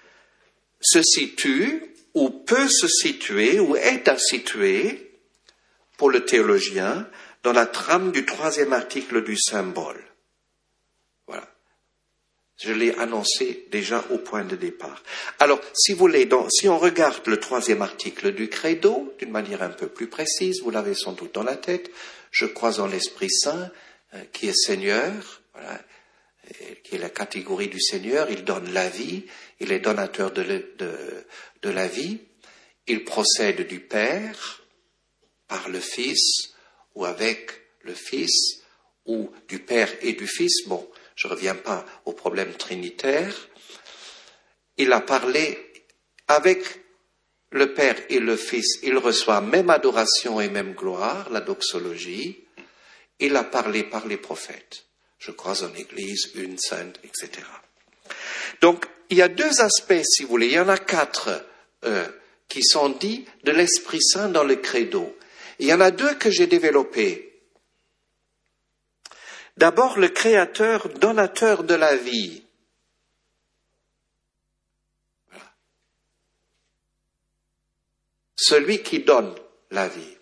se situe ou peut se situer ou est à situer pour le théologien dans la trame du troisième article du symbole. Voilà. Je l'ai annoncé déjà au point de départ. Alors, si vous voulez, donc, si on regarde le troisième article du credo, d'une manière un peu plus précise, vous l'avez sans doute dans la tête, je crois en l'Esprit Saint, euh, qui est Seigneur, voilà, et, qui est la catégorie du Seigneur, il donne la vie, il est donateur de, le, de, de la vie, il procède du Père par le Fils, ou avec le Fils, ou du Père et du Fils, bon, je ne reviens pas au problème trinitaire. Il a parlé avec le Père et le Fils. Il reçoit même adoration et même gloire, la doxologie. Il a parlé par les prophètes. Je crois en Église, une sainte, et cetera. Donc, il y a deux aspects, si vous voulez. Il y en a quatre euh, qui sont dits de l'Esprit Saint dans le credo. Il y en a deux que j'ai développés. D'abord, le Créateur, donateur de la vie. Voilà. Celui qui donne la vie.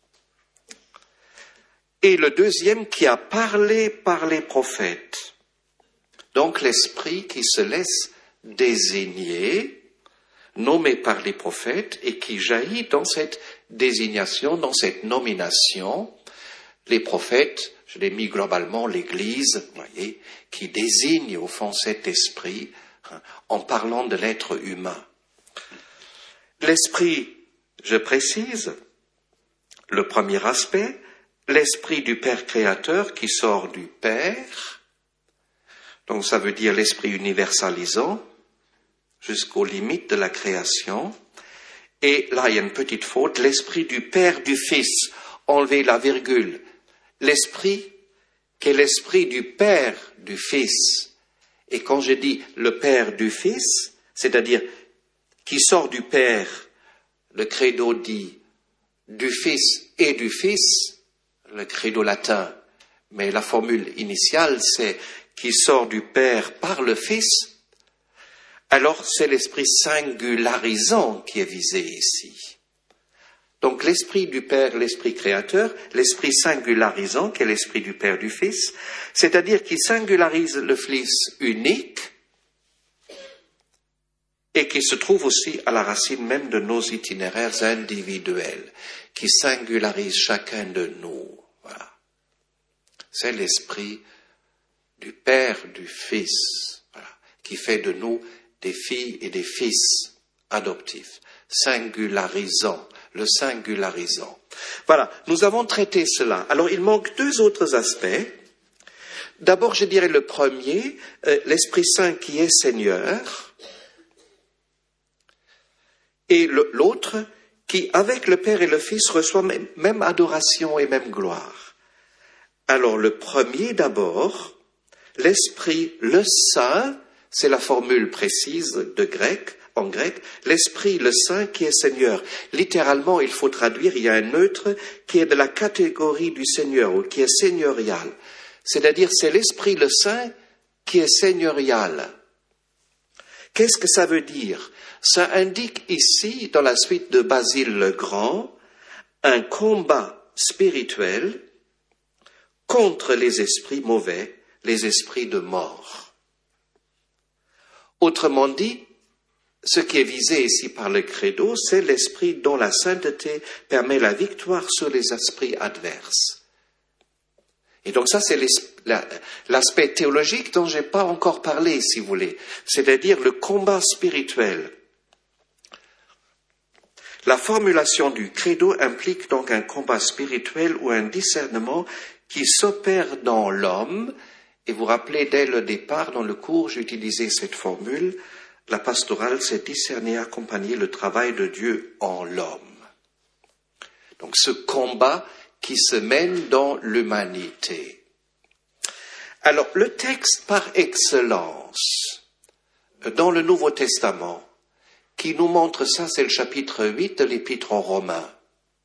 Et le deuxième qui a parlé par les prophètes. Donc l'Esprit qui se laisse désigner, nommé par les prophètes, et qui jaillit dans cette désignation, dans cette nomination. Les prophètes, je l'ai mis globalement, l'Église, vous voyez, qui désigne au fond cet esprit hein, en parlant de l'être humain. L'esprit, je précise, le premier aspect, l'esprit du Père créateur qui sort du Père, donc ça veut dire l'esprit universalisant jusqu'aux limites de la création, et là il y a une petite faute, l'esprit du Père du Fils, enlever la virgule, l'esprit qui est l'esprit du Père du Fils Et quand je dis le Père du Fils, c'est-à-dire qui sort du Père, le credo dit du Fils et du Fils, le credo latin, mais la formule initiale c'est qui sort du Père par le Fils, alors c'est l'esprit singularisant qui est visé ici. Donc l'esprit du Père, l'esprit créateur, l'esprit singularisant qui est l'esprit du Père du Fils, c'est-à-dire qui singularise le Fils unique et qui se trouve aussi à la racine même de nos itinéraires individuels, qui singularise chacun de nous. Voilà. C'est l'esprit du Père du Fils, voilà, qui fait de nous des filles et des fils adoptifs, singularisant, le singularisant. Voilà, nous avons traité cela. Alors, il manque deux autres aspects. D'abord, je dirais le premier, euh, l'Esprit Saint qui est Seigneur, et le, l'autre qui, avec le Père et le Fils, reçoit même, même adoration et même gloire. Alors, le premier d'abord, l'Esprit, le Saint, c'est la formule précise de grec, en grec, l'Esprit, le Saint qui est Seigneur. Littéralement, il faut traduire, il y a un neutre qui est de la catégorie du Seigneur, ou qui est seigneurial. C'est-à-dire, c'est l'Esprit, le Saint qui est seigneurial. Qu'est-ce que ça veut dire? Ça indique ici, dans la suite de Basile le Grand, un combat spirituel contre les esprits mauvais, les esprits de mort. Autrement dit, ce qui est visé ici par le credo, c'est l'esprit dont la sainteté permet la victoire sur les esprits adverses. Et donc ça, c'est l'aspect théologique dont je n'ai pas encore parlé, si vous voulez, c'est-à-dire le combat spirituel. La formulation du credo implique donc un combat spirituel ou un discernement qui s'opère dans l'homme. Et vous vous rappelez, dès le départ, dans le cours, j'utilisais cette formule, la pastorale, c'est discerner, accompagner le travail de Dieu en l'homme. Donc ce combat qui se mène dans l'humanité. Alors, le texte par excellence, dans le Nouveau Testament, qui nous montre ça, c'est le chapitre huit de l'Épître aux Romains.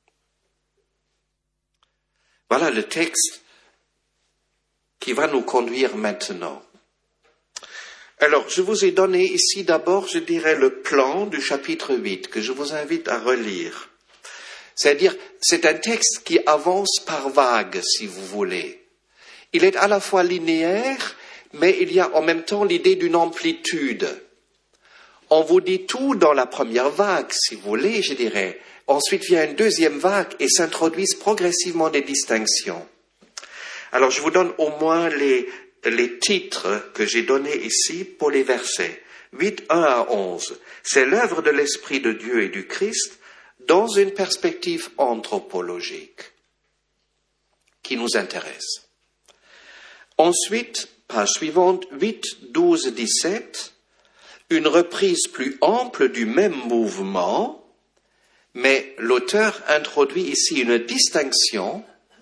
Voilà le texte qui va nous conduire maintenant. Alors, je vous ai donné ici d'abord, je dirais, le plan du chapitre huit, que je vous invite à relire. C'est-à-dire, c'est un texte qui avance par vagues, si vous voulez. Il est à la fois linéaire, mais il y a en même temps l'idée d'une amplitude. On vous dit tout dans la première vague, si vous voulez, je dirais. Ensuite vient une deuxième vague et s'introduisent progressivement des distinctions. Alors, je vous donne au moins les, les titres que j'ai donnés ici pour les versets. huit, un à onze. C'est l'œuvre de l'Esprit de Dieu et du Christ dans une perspective anthropologique qui nous intéresse. Ensuite, page suivante, huit, douze, dix-sept. Une reprise plus ample du même mouvement, mais l'auteur introduit ici une distinction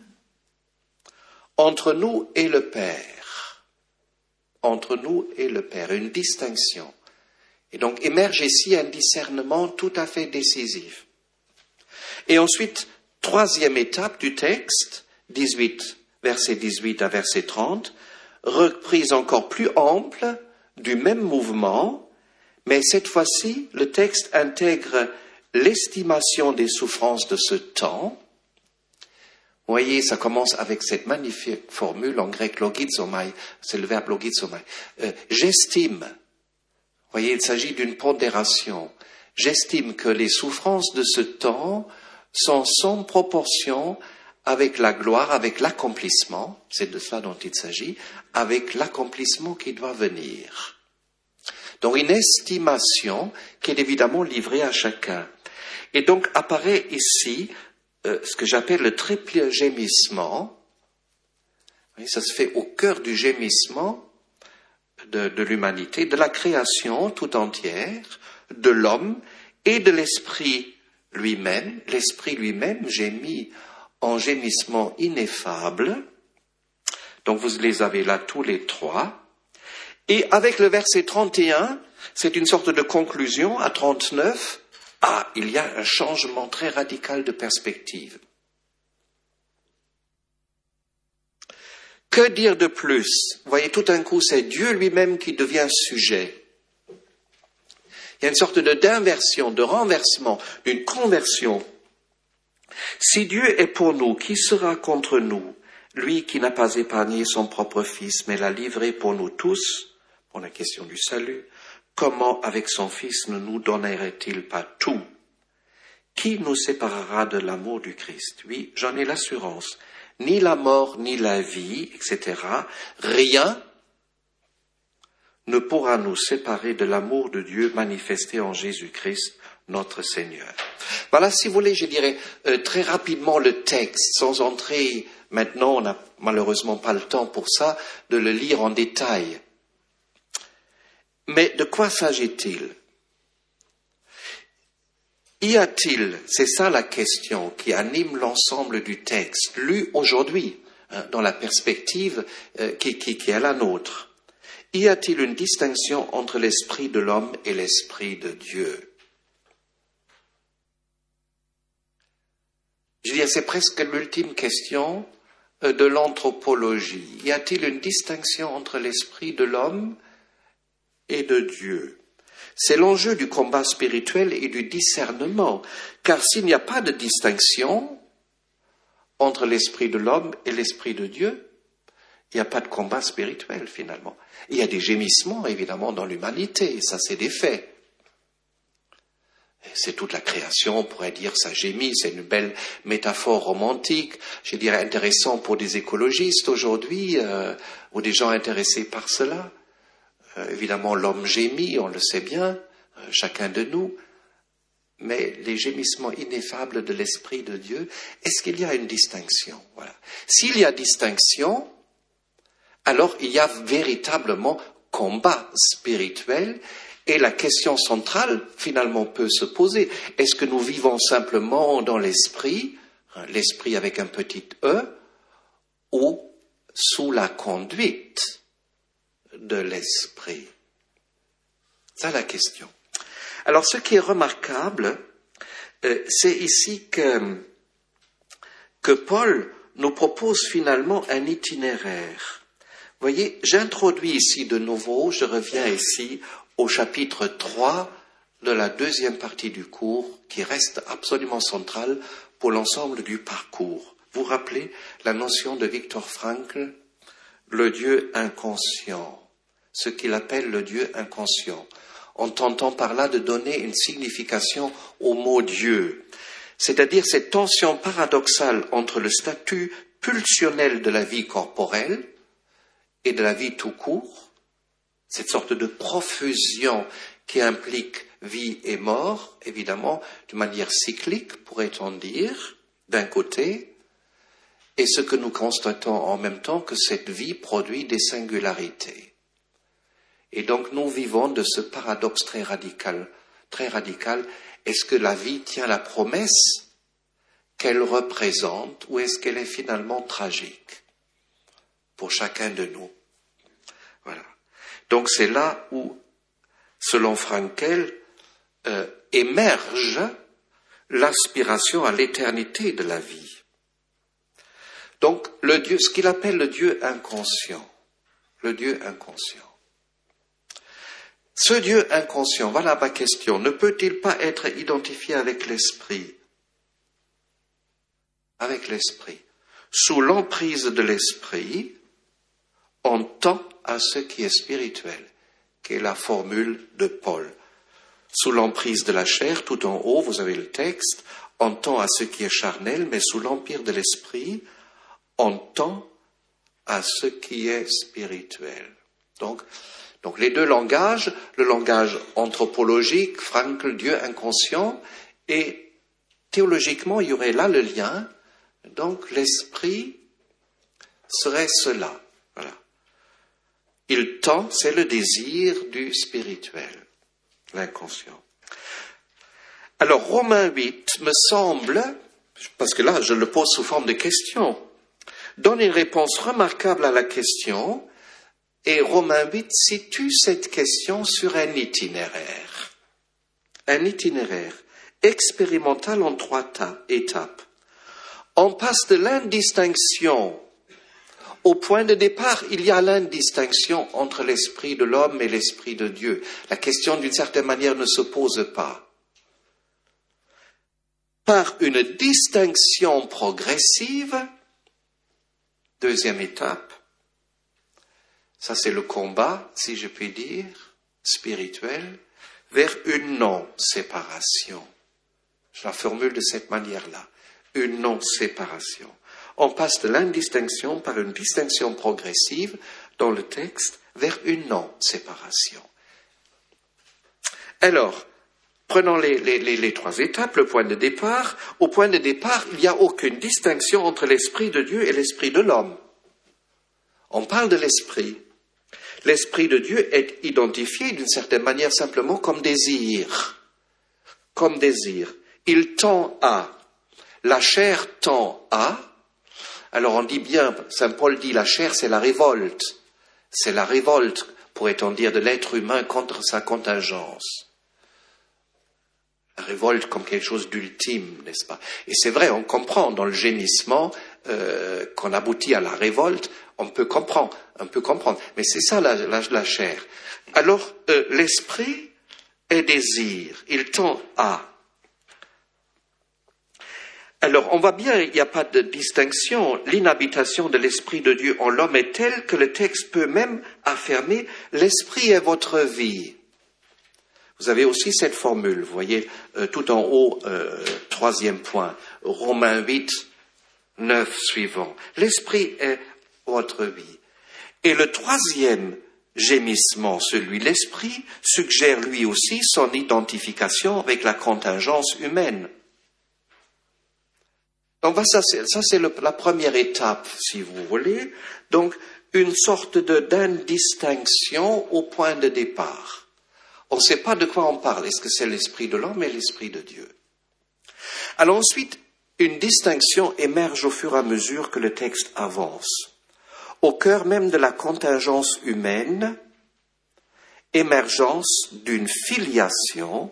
entre nous et le Père. Entre nous et le Père, une distinction. Et donc émerge ici un discernement tout à fait décisif. Et ensuite, troisième étape du texte, dix-huit, verset dix-huit à verset trente, reprise encore plus ample du même mouvement, mais cette fois-ci, le texte intègre l'estimation des souffrances de ce temps. Vous voyez, ça commence avec cette magnifique formule en grec logizomai, c'est le verbe logizomai. Euh, j'estime, vous voyez, il s'agit d'une pondération. J'estime que les souffrances de ce temps sont sans proportion avec la gloire, avec l'accomplissement, c'est de cela dont il s'agit, avec l'accomplissement qui doit venir. Donc une estimation qui est évidemment livrée à chacun. Et donc apparaît ici euh, ce que j'appelle le triple gémissement. Oui, ça se fait au cœur du gémissement de, de l'humanité, de la création tout entière, de l'homme et de l'esprit lui-même. L'esprit lui-même gémit en gémissement ineffable. Donc vous les avez là tous les trois. Et avec le verset trente et un, c'est une sorte de conclusion à trente-neuf. Ah, il y a un changement très radical de perspective. Que dire de plus? Vous voyez, tout d'un coup, c'est Dieu lui-même qui devient sujet. Il y a une sorte de, d'inversion, de renversement, d'une conversion. Si Dieu est pour nous, qui sera contre nous? Lui qui n'a pas épargné son propre Fils, mais l'a livré pour nous tous, pour la question du salut, comment avec son Fils ne nous donnerait-il pas tout? Qui nous séparera de l'amour du Christ? Oui, j'en ai l'assurance. Ni la mort, ni la vie, et cetera, rien ne pourra nous séparer de l'amour de Dieu manifesté en Jésus-Christ, notre Seigneur. Voilà, si vous voulez, je dirais euh, très rapidement le texte, sans entrer, maintenant on n'a malheureusement pas le temps pour ça, de le lire en détail. Mais de quoi s'agit-il? Y a-t-il, c'est ça la question qui anime l'ensemble du texte, lu aujourd'hui, hein, dans la perspective euh, qui, qui, qui est la nôtre. Y a-t-il une distinction entre l'esprit de l'homme et l'esprit de Dieu? Je veux dire, c'est presque l'ultime question euh, de l'anthropologie. Y a-t-il une distinction entre l'esprit de l'homme et de Dieu? C'est l'enjeu du combat spirituel et du discernement, car s'il n'y a pas de distinction entre l'esprit de l'homme et l'esprit de Dieu, il n'y a pas de combat spirituel finalement. Il y a des gémissements évidemment dans l'humanité, ça c'est des faits. C'est toute la création, on pourrait dire ça gémit, c'est une belle métaphore romantique, je dirais intéressant pour des écologistes aujourd'hui, euh, ou des gens intéressés par cela. Euh, évidemment, l'homme gémit, on le sait bien, euh, chacun de nous, mais les gémissements ineffables de l'Esprit de Dieu, est-ce qu'il y a une distinction? Voilà. S'il y a distinction, alors il y a véritablement combat spirituel, et la question centrale, finalement, peut se poser. Est-ce que nous vivons simplement dans l'Esprit, hein, l'Esprit avec un petit E, ou sous la conduite de l'esprit? C'est la question. Alors, ce qui est remarquable, euh, c'est ici que, que Paul nous propose finalement un itinéraire. Vous voyez, j'introduis ici de nouveau, je reviens ici au chapitre trois de la deuxième partie du cours, qui reste absolument centrale pour l'ensemble du parcours. Vous vous rappelez la notion de Viktor Frankl, le Dieu inconscient. Ce qu'il appelle le Dieu inconscient, en tentant par là de donner une signification au mot Dieu, c'est-à-dire cette tension paradoxale entre le statut pulsionnel de la vie corporelle et de la vie tout court, cette sorte de profusion qui implique vie et mort, évidemment, de manière cyclique, pourrait-on dire, d'un côté, et ce que nous constatons en même temps que cette vie produit des singularités. Et donc nous vivons de ce paradoxe très radical, très radical. Est-ce que la vie tient la promesse qu'elle représente ou est-ce qu'elle est finalement tragique pour chacun de nous? Voilà. Donc c'est là où, selon Frankl, euh, émerge l'aspiration à l'éternité de la vie. Donc le Dieu, ce qu'il appelle le Dieu inconscient, le Dieu inconscient. Ce Dieu inconscient, voilà ma question, ne peut-il pas être identifié avec l'esprit? Avec l'esprit. Sous l'emprise de l'esprit, on tend à ce qui est spirituel, qui est la formule de Paul. Sous l'emprise de la chair, tout en haut, vous avez le texte, on tend à ce qui est charnel, mais sous l'empire de l'esprit, on tend à ce qui est spirituel. Donc, Donc les deux langages, le langage anthropologique, Frankl, Dieu inconscient, et théologiquement, il y aurait là le lien. Donc l'esprit serait cela. Voilà. Il tend, c'est le désir du spirituel, l'inconscient. Alors Romains huit me semble, parce que là je le pose sous forme de question, donne une réponse remarquable à la question. Et Romains huit situe cette question sur un itinéraire. Un itinéraire expérimental en trois ta- étapes. On passe de l'indistinction. Au point de départ, il y a l'indistinction entre l'esprit de l'homme et l'esprit de Dieu. La question, d'une certaine manière, ne se pose pas. Par une distinction progressive, deuxième étape, ça c'est le combat, si je puis dire, spirituel, vers une non-séparation. Je la formule de cette manière-là, une non-séparation. On passe de l'indistinction par une distinction progressive dans le texte vers une non-séparation. Alors, prenons les, les, les, les trois étapes, le point de départ. Au point de départ, il n'y a aucune distinction entre l'esprit de Dieu et l'esprit de l'homme. On parle de l'esprit. L'esprit de Dieu est identifié d'une certaine manière simplement comme désir. Comme désir. Il tend à. La chair tend à. Alors on dit bien, saint Paul dit la chair c'est la révolte. C'est la révolte, pourrait-on dire, de l'être humain contre sa contingence. La révolte comme quelque chose d'ultime, n'est-ce pas? Et c'est vrai, on comprend dans le gémissement euh, qu'on aboutit à la révolte, on peut comprendre, on peut comprendre. Mais c'est ça la, la, la chair. Alors, euh, l'esprit est désir, il tend à. Alors, on voit bien, il n'y a pas de distinction. L'inhabitation de l'Esprit de Dieu en l'homme est telle que le texte peut même affirmer « l'Esprit est votre vie ». Vous avez aussi cette formule, vous voyez, euh, tout en haut, euh, troisième point, Romains huit, neuf suivant. L'Esprit est votre vie. Et le troisième gémissement, celui de l'Esprit, suggère lui aussi son identification avec la contingence humaine. Donc ça c'est, ça, c'est le, la première étape, si vous voulez. Donc une sorte de, d'indistinction au point de départ. On ne sait pas de quoi on parle. Est-ce que c'est l'esprit de l'homme et l'esprit de Dieu? Alors ensuite, une distinction émerge au fur et à mesure que le texte avance. Au cœur même de la contingence humaine, émergence d'une filiation.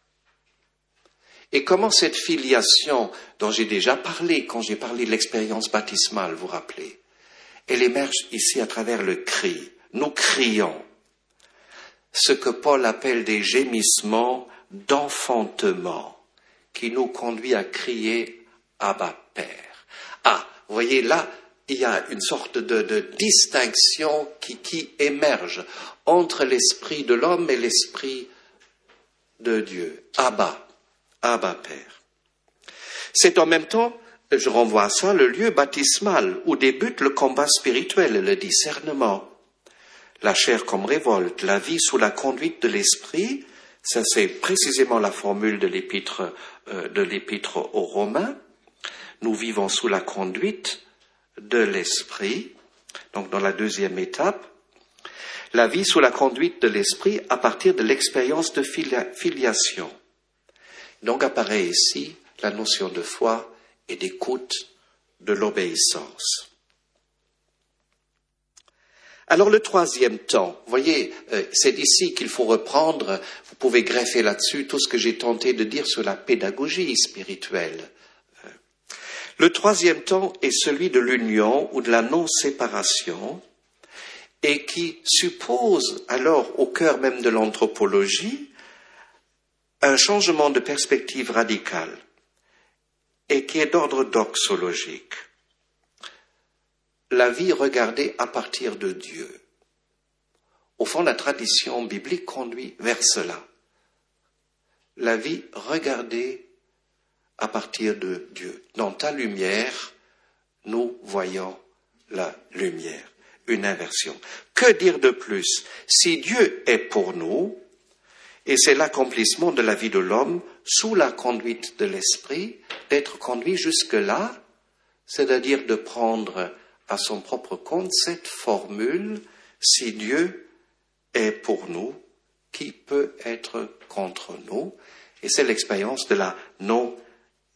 Et comment cette filiation, dont j'ai déjà parlé, quand j'ai parlé de l'expérience baptismale, vous vous rappelez, elle émerge ici à travers le cri. Nous crions. Ce que Paul appelle des gémissements d'enfantement, qui nous conduit à crier « Abba, Père ». Ah, vous voyez, là, il y a une sorte de, de distinction qui, qui émerge entre l'esprit de l'homme et l'esprit de Dieu. Abba. Abba, Père. C'est en même temps, je renvoie à ça, le lieu baptismal où débute le combat spirituel et le discernement. La chair comme révolte, la vie sous la conduite de l'esprit, ça c'est précisément la formule de l'épître, euh, de l'épître aux Romains. Nous vivons sous la conduite de l'esprit, donc dans la deuxième étape. La vie sous la conduite de l'esprit à partir de l'expérience de filia- filiation. Donc apparaît ici la notion de foi et d'écoute, de l'obéissance. Alors le troisième temps, vous voyez, euh, c'est ici qu'il faut reprendre, vous pouvez greffer là-dessus tout ce que j'ai tenté de dire sur la pédagogie spirituelle. Euh, le troisième temps est celui de l'union ou de la non-séparation et qui suppose alors au cœur même de l'anthropologie un changement de perspective radical et qui est d'ordre doxologique. La vie regardée à partir de Dieu. Au fond, la tradition biblique conduit vers cela. La vie regardée à partir de Dieu. Dans ta lumière, nous voyons la lumière. Une inversion. Que dire de plus? Si Dieu est pour nous, et c'est l'accomplissement de la vie de l'homme sous la conduite de l'esprit, d'être conduit jusque-là, c'est-à-dire de prendre à son propre compte cette formule, si Dieu est pour nous, qui peut être contre nous? Et c'est l'expérience de la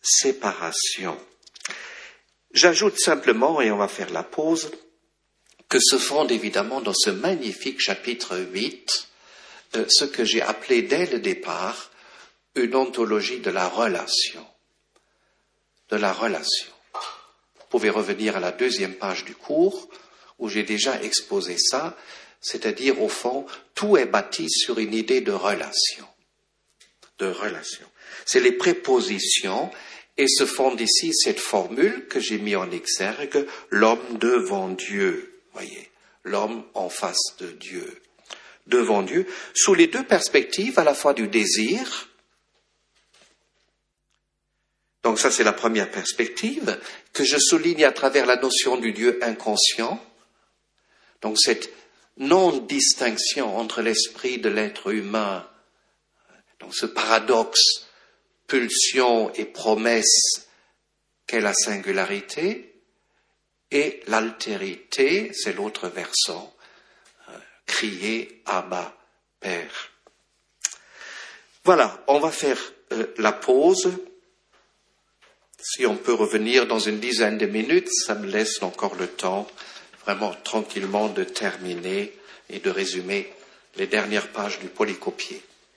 non-séparation. J'ajoute simplement, et on va faire la pause, que se fonde évidemment dans ce magnifique chapitre huit, euh, ce que j'ai appelé dès le départ une ontologie de la relation. De la relation. Vous pouvez revenir à la deuxième page du cours, où j'ai déjà exposé ça, c'est-à-dire, au fond, tout est bâti sur une idée de relation. De relation. C'est les prépositions, et se fonde ici cette formule que j'ai mis en exergue, l'homme devant Dieu. Voyez, l'homme en face de Dieu. Devant Dieu, sous les deux perspectives, à la fois du désir. Donc ça, c'est la première perspective, que je souligne à travers la notion du Dieu inconscient. Donc cette non-distinction entre l'esprit de l'être humain, donc ce paradoxe, pulsion et promesse qu'est la singularité, et l'altérité, c'est l'autre versant, euh, crier Abba, Père. Voilà, on va faire euh, la pause. Si on peut revenir dans une dizaine de minutes, ça me laisse encore le temps, vraiment tranquillement, de terminer et de résumer les dernières pages du polycopier.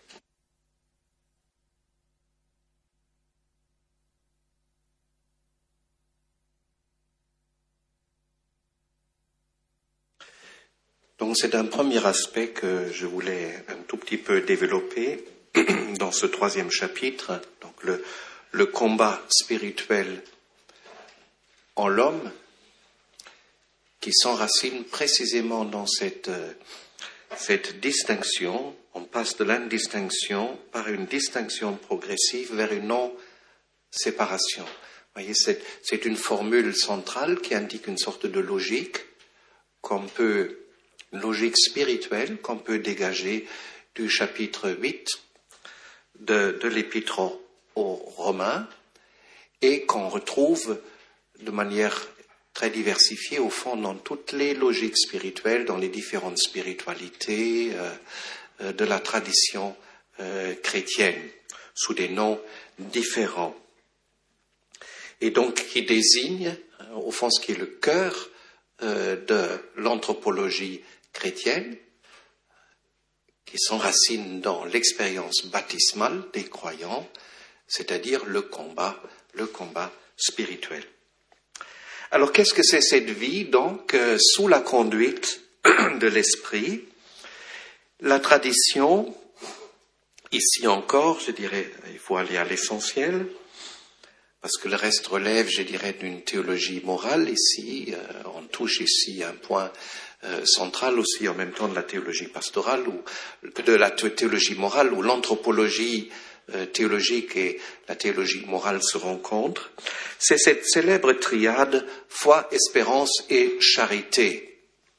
Donc c'est un premier aspect que je voulais un tout petit peu développer dans ce troisième chapitre, donc le, le combat spirituel en l'homme, qui s'enracine précisément dans cette, cette distinction. On passe de l'indistinction par une distinction progressive vers une non-séparation. Vous voyez, c'est, c'est une formule centrale qui indique une sorte de logique qu'on peut, une logique spirituelle qu'on peut dégager du chapitre huit de, de l'Épître aux Romains et qu'on retrouve de manière très diversifiée au fond dans toutes les logiques spirituelles, dans les différentes spiritualités euh, de la tradition euh, chrétienne, sous des noms différents. Et donc qui désigne au fond ce qui est le cœur euh, de l'anthropologie chrétienne, qui s'enracine dans l'expérience baptismale des croyants, c'est-à-dire le combat, le combat spirituel. Alors, qu'est-ce que c'est cette vie, donc, euh, sous la conduite de l'esprit? La tradition, ici encore, je dirais, il faut aller à l'essentiel, parce que le reste relève, je dirais, d'une théologie morale ici. Euh, on touche ici un point euh, central aussi, en même temps, de la théologie pastorale, ou de la théologie morale, où l'anthropologie Euh, théologique et la théologie morale se rencontrent, c'est cette célèbre triade foi, espérance et charité.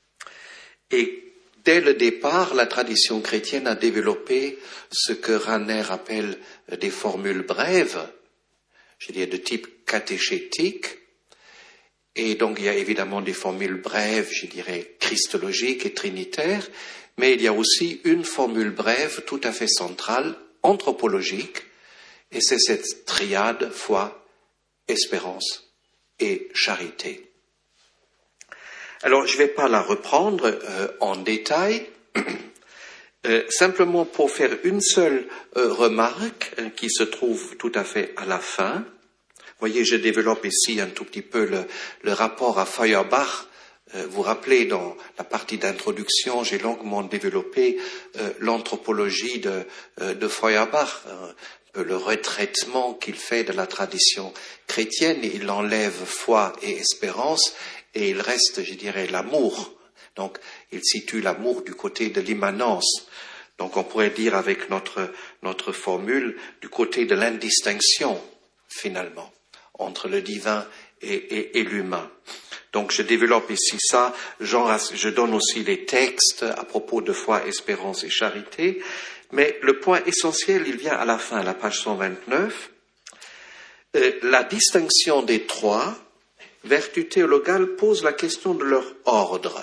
Et dès le départ, la tradition chrétienne a développé ce que Rahner appelle des formules brèves, je dirais de type catéchétique, et donc il y a évidemment des formules brèves, je dirais christologiques et trinitaires, mais il y a aussi une formule brève tout à fait centrale, anthropologique, et c'est cette triade foi, espérance et charité. Alors, je ne vais pas la reprendre euh, en détail, euh, simplement pour faire une seule euh, remarque euh, qui se trouve tout à fait à la fin. Vous voyez, je développe ici un tout petit peu le, le rapport à Feuerbach. Vous vous rappelez, dans la partie d'introduction, j'ai longuement développé euh, l'anthropologie de, euh, de Feuerbach, un peu le retraitement qu'il fait de la tradition chrétienne. Il enlève foi et espérance et il reste, je dirais, l'amour. Donc, il situe l'amour du côté de l'immanence. Donc, on pourrait dire avec notre, notre formule, du côté de l'indistinction, finalement, entre le divin et, et, et l'humain. Donc je développe ici ça, je donne aussi les textes à propos de foi, espérance et charité, mais le point essentiel, il vient à la fin, à la page cent vingt-neuf. Euh, la distinction des trois vertus théologales pose la question de leur ordre.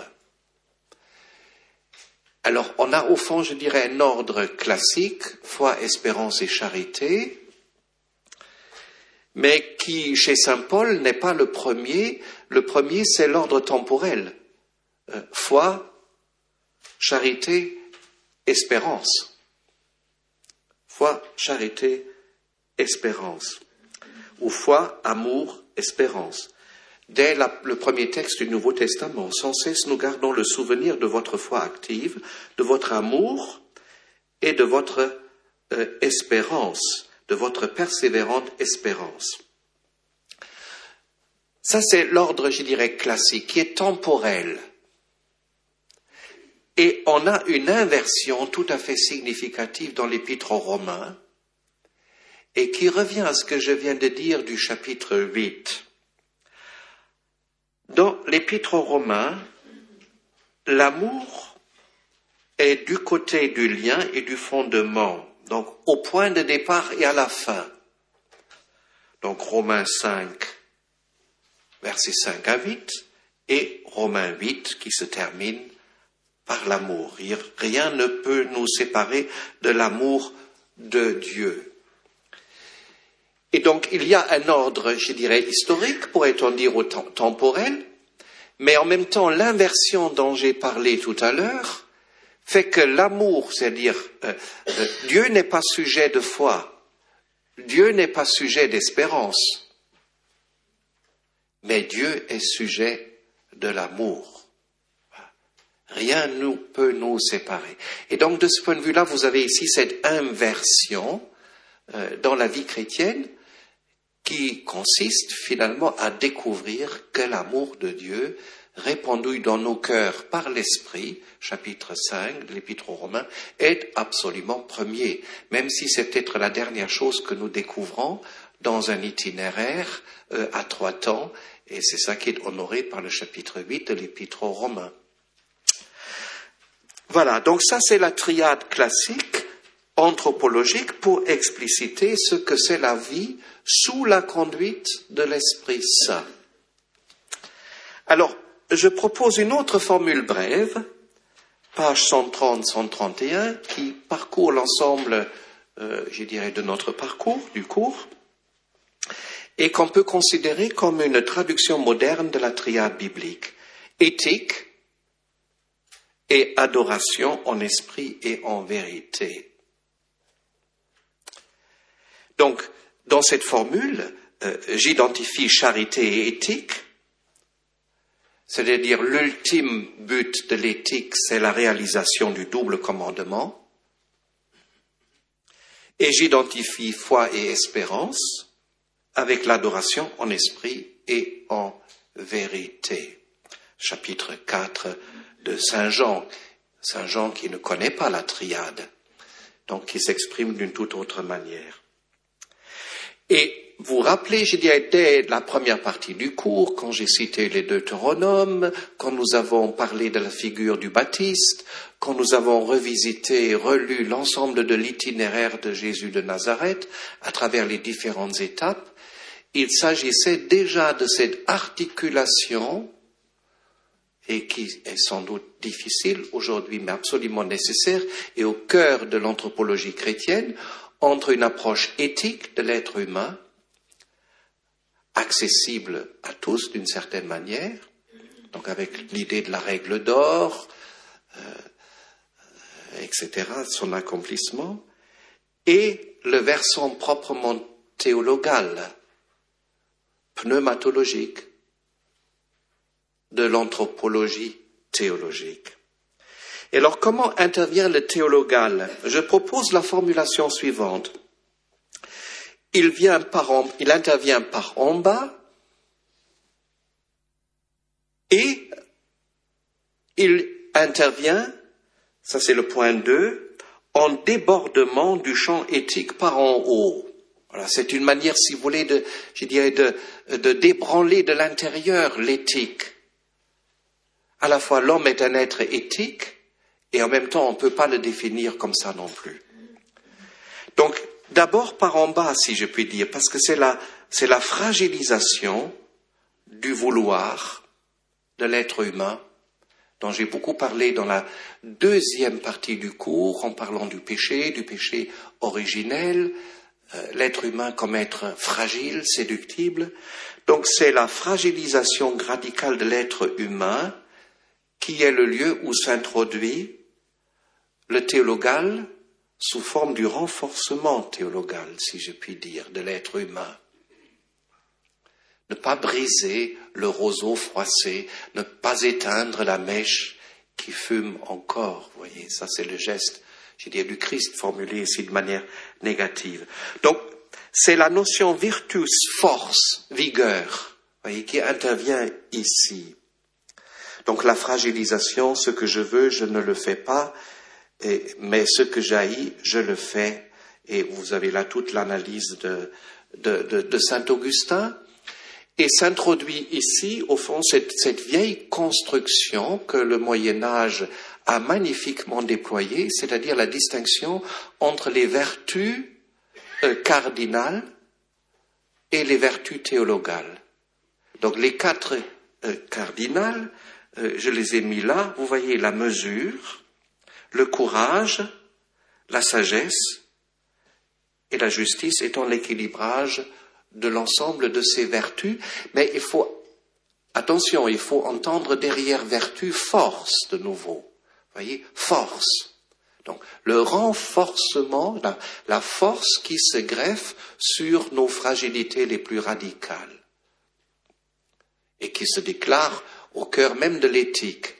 Alors on a au fond, je dirais, un ordre classique, foi, espérance et charité, mais qui, chez saint Paul, n'est pas le premier. Le premier, c'est l'ordre temporel. euh, foi, charité, espérance. Foi, charité, espérance. Ou foi, amour, espérance. Dès la, le premier texte du Nouveau Testament, sans cesse nous gardons le souvenir de votre foi active, de votre amour et de votre euh, espérance, de votre persévérante espérance. Ça, c'est l'ordre, je dirais, classique, qui est temporel. Et on a une inversion tout à fait significative dans l'Épître aux Romains, et qui revient à ce que je viens de dire du chapitre huit. Dans l'Épître aux Romains, l'amour est du côté du lien et du fondement, donc au point de départ et à la fin. Donc Romains cinq, versets cinq à huit, et Romains huit qui se termine par l'amour. Rien ne peut nous séparer de l'amour de Dieu. Et donc, il y a un ordre, je dirais, historique, pourrait-on dire, ou temporel, mais en même temps, l'inversion dont j'ai parlé tout à l'heure fait que l'amour, c'est-à-dire, euh, euh, Dieu n'est pas sujet de foi, Dieu n'est pas sujet d'espérance, mais Dieu est sujet de l'amour. Rien ne peut nous séparer. Et donc, de ce point de vue-là, vous avez ici cette inversion euh, dans la vie chrétienne, qui consiste finalement à découvrir que l'amour de Dieu, répandu dans nos cœurs par l'Esprit, chapitre cinq de l'Épître aux Romains, est absolument premier, même si c'est peut-être la dernière chose que nous découvrons dans un itinéraire euh, à trois temps, et c'est ça qui est honoré par le chapitre huit de l'Épître aux Romains. Voilà, donc ça c'est la triade classique, anthropologique, pour expliciter ce que c'est la vie sous la conduite de l'Esprit Saint. Alors, je propose une autre formule brève, page cent trente à cent trente et un, qui parcourt l'ensemble, euh, je dirais, de notre parcours, du cours, et qu'on peut considérer comme une traduction moderne de la triade biblique. Éthique et adoration en esprit et en vérité. Donc, dans cette formule, euh, j'identifie charité et éthique, c'est-à-dire l'ultime but de l'éthique, c'est la réalisation du double commandement, et j'identifie foi et espérance avec l'adoration en esprit et en vérité. Chapitre quatre de Saint Jean, Saint Jean qui ne connaît pas la triade, donc qui s'exprime d'une toute autre manière. Et vous rappelez, je dirais, dès la première partie du cours, quand j'ai cité les Deutéronomes, quand nous avons parlé de la figure du Baptiste, quand nous avons revisité et relu l'ensemble de l'itinéraire de Jésus de Nazareth à travers les différentes étapes, il s'agissait déjà de cette articulation, et qui est sans doute difficile aujourd'hui, mais absolument nécessaire, et au cœur de l'anthropologie chrétienne, entre une approche éthique de l'être humain, accessible à tous d'une certaine manière, donc avec l'idée de la règle d'or, euh, et cetera, son accomplissement, et le versant proprement théologal, pneumatologique, de l'anthropologie théologique. Et alors, comment intervient le théologal? Je propose la formulation suivante. Il, vient par en, il intervient par en bas et il intervient, ça c'est le point deux, en débordement du champ éthique par en haut. Voilà, c'est une manière, si vous voulez, de, je dirais, de, de débranler de l'intérieur l'éthique. À la fois, l'homme est un être éthique, et en même temps, on ne peut pas le définir comme ça non plus. Donc, d'abord par en bas, si je puis dire, parce que c'est la, c'est la fragilisation du vouloir de l'être humain, dont j'ai beaucoup parlé dans la deuxième partie du cours, en parlant du péché, du péché originel, euh, l'être humain comme être fragile, séductible. Donc, c'est la fragilisation radicale de l'être humain qui est le lieu où s'introduit le théologal sous forme du renforcement théologal, si je puis dire, de l'être humain. Ne pas briser le roseau froissé, ne pas éteindre la mèche qui fume encore. Vous voyez, ça c'est le geste, je dirais, du Christ formulé ici de manière négative. Donc, c'est la notion virtus, force, vigueur, vous voyez, qui intervient ici. Donc la fragilisation, ce que je veux, je ne le fais pas, et, mais ce que j'haïs, je le fais. Et vous avez là toute l'analyse de, de, de, de saint Augustin. Et s'introduit ici, au fond, cette, cette vieille construction que le Moyen-Âge a magnifiquement déployée, c'est-à-dire la distinction entre les vertus euh, cardinales et les vertus théologales. Donc les quatre euh, cardinales, euh, je les ai mis là, vous voyez la mesure, le courage, la sagesse et la justice étant l'équilibrage de l'ensemble de ces vertus, mais il faut, attention, il faut entendre derrière vertu force de nouveau. Vous voyez, force. Donc, le renforcement, la, la force qui se greffe sur nos fragilités les plus radicales et qui se déclare au cœur même de l'éthique.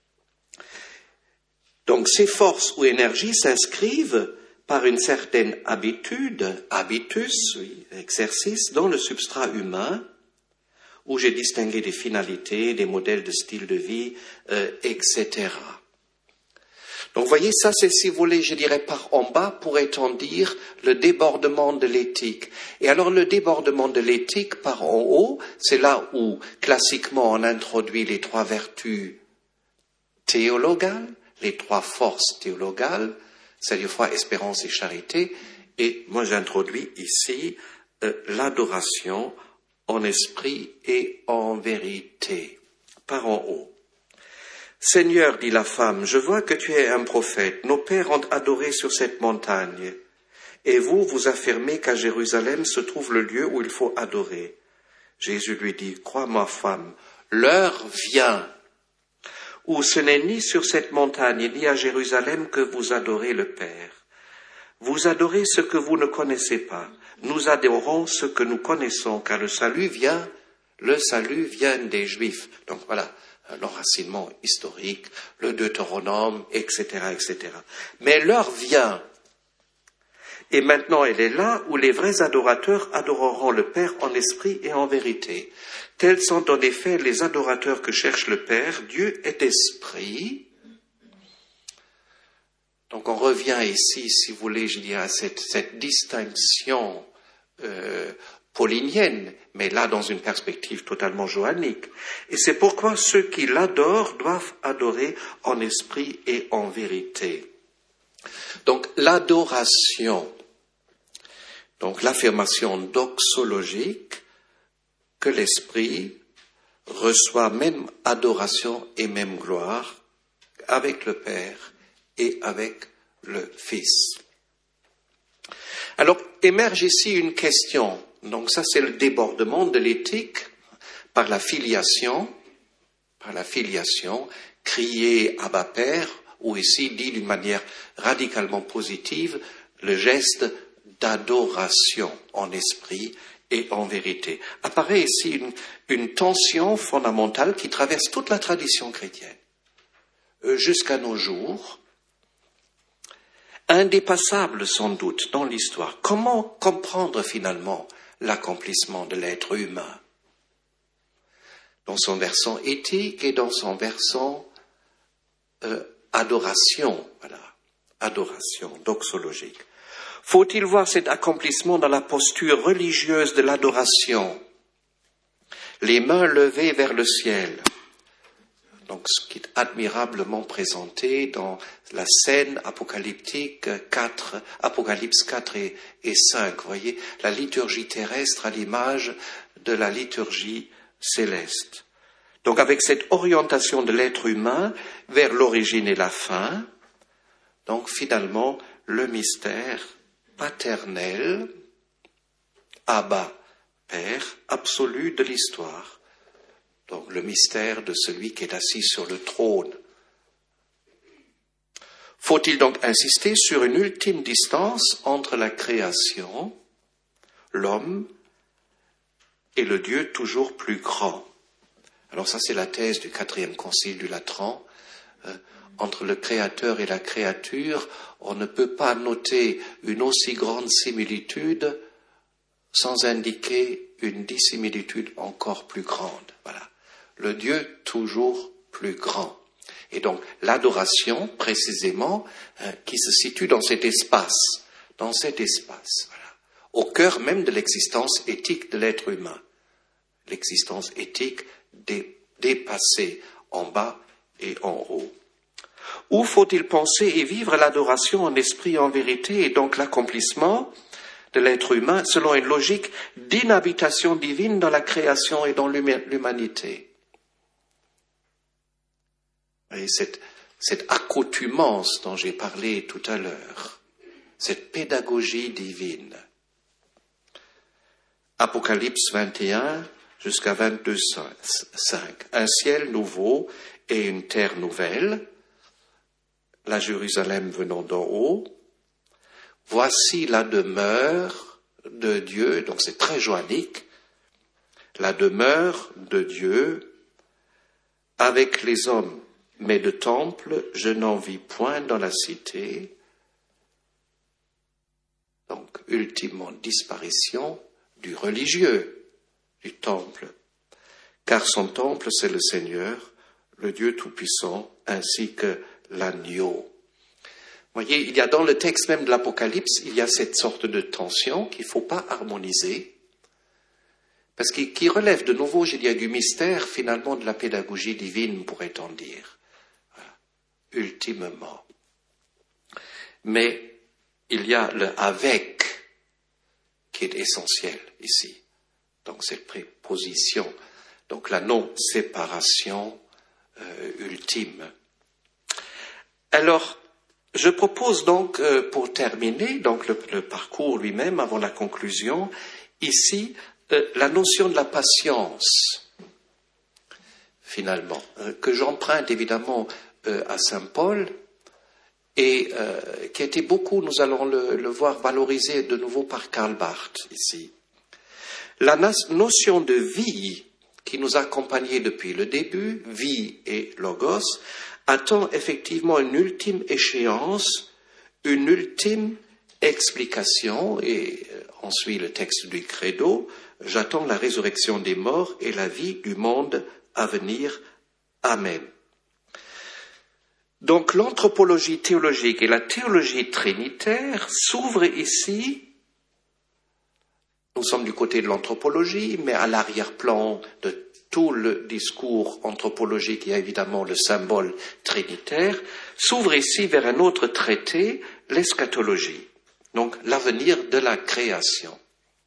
Donc, ces forces ou énergies s'inscrivent par une certaine habitude, habitus, oui, exercice, dans le substrat humain, où j'ai distingué des finalités, des modèles de style de vie, euh, et cetera. Donc, vous voyez, ça, c'est, si vous voulez, je dirais, par en bas, pourrait-on dire, le débordement de l'éthique. Et alors, le débordement de l'éthique par en haut, c'est là où, classiquement, on introduit les trois vertus théologales, les trois forces théologales, c'est-à-dire foi, espérance et charité, et moi j'introduis ici euh, l'adoration en esprit et en vérité, par en haut. Seigneur, dit la femme, je vois que tu es un prophète, nos pères ont adoré sur cette montagne, et vous, vous affirmez qu'à Jérusalem se trouve le lieu où il faut adorer. Jésus lui dit, crois ma femme, l'heure vient, où ce n'est ni sur cette montagne ni à Jérusalem que vous adorez le Père. Vous adorez ce que vous ne connaissez pas. Nous adorons ce que nous connaissons, car le salut vient, le salut vient des Juifs. Donc voilà, l'enracinement historique, le Deutéronome, et cetera, et cetera. Mais l'heure vient, et maintenant elle est là, où les vrais adorateurs adoreront le Père en esprit et en vérité. Tels sont en effet les adorateurs que cherche le Père. Dieu est esprit. Donc on revient ici, si vous voulez, je dirais, à cette, cette distinction euh, paulinienne, mais là dans une perspective totalement johannique. Et c'est pourquoi ceux qui l'adorent doivent adorer en esprit et en vérité. Donc l'adoration, donc l'affirmation doxologique, que l'Esprit reçoit même adoration et même gloire avec le Père et avec le Fils. Alors, émerge ici une question. Donc ça, c'est le débordement de l'éthique par la filiation, par la filiation, crier Abba Père, ou ici dit d'une manière radicalement positive, le geste d'adoration en esprit et en vérité. Apparaît ici une, une tension fondamentale qui traverse toute la tradition chrétienne, euh, jusqu'à nos jours, indépassable sans doute dans l'histoire. Comment comprendre finalement l'accomplissement de l'être humain dans son versant éthique et dans son versant euh, adoration, voilà, adoration doxologique. Faut-il voir cet accomplissement dans la posture religieuse de l'adoration, les mains levées vers le ciel, donc ce qui est admirablement présenté dans la scène apocalyptique quatre, Apocalypse quatre et, et cinq, vous voyez, la liturgie terrestre à l'image de la liturgie céleste. Donc avec cette orientation de l'être humain vers l'origine et la fin, donc finalement le mystère paternel, Abba, Père, absolu de l'histoire. Donc le mystère de celui qui est assis sur le trône. Faut-il donc insister sur une ultime distance entre la création, l'homme, et le Dieu toujours plus grand? Alors ça, c'est la thèse du quatrième concile du Latran. Euh, entre le Créateur et la créature, on ne peut pas noter une aussi grande similitude sans indiquer une dissimilitude encore plus grande. Voilà. Le Dieu toujours plus grand. Et donc, l'adoration, précisément, euh, qui se situe dans cet espace, dans cet espace, voilà, au cœur même de l'existence éthique de l'être humain. L'existence éthique dé, dépassée en bas et en haut. Où faut-il penser et vivre l'adoration en esprit et en vérité, et donc l'accomplissement de l'être humain selon une logique d'inhabitation divine dans la création et dans l'humanité? Et cette, cette accoutumance dont j'ai parlé tout à l'heure, cette pédagogie divine. Apocalypse vingt et un jusqu'à vingt-deux cinq. Un ciel nouveau et une terre nouvelle, la Jérusalem venant d'en haut. Voici la demeure de Dieu, donc c'est très joannique, la demeure de Dieu avec les hommes. Mais de temple, je n'en vis point dans la cité. Donc, ultimement, disparition du religieux, du temple. Car son temple, c'est le Seigneur, le Dieu Tout-Puissant, ainsi que l'agneau. Vous voyez, il y a dans le texte même de l'Apocalypse, il y a cette sorte de tension qu'il ne faut pas harmoniser, parce qu'il qui relève de nouveau, je dirais, du mystère, finalement, de la pédagogie divine, pourrait-on dire. Ultimement. Mais il y a le avec qui est essentiel ici. Donc cette préposition, donc la non-séparation euh, ultime. Alors, je propose donc, euh, pour terminer, donc le, le parcours lui-même, avant la conclusion, ici, euh, la notion de la patience, finalement, euh, que j'emprunte évidemment à Saint Paul, et euh, qui a été beaucoup, nous allons le, le voir valorisé de nouveau par Karl Barth ici. La notion de vie qui nous a accompagnés depuis le début, vie et logos, attend effectivement une ultime échéance, une ultime explication, et euh, on suit le texte du credo, j'attends la résurrection des morts et la vie du monde à venir. Amen. Donc l'anthropologie théologique et la théologie trinitaire s'ouvrent ici, nous sommes du côté de l'anthropologie, mais à l'arrière-plan de tout le discours anthropologique, il y a évidemment le symbole trinitaire, s'ouvre ici vers un autre traité, l'eschatologie, donc l'avenir de la création.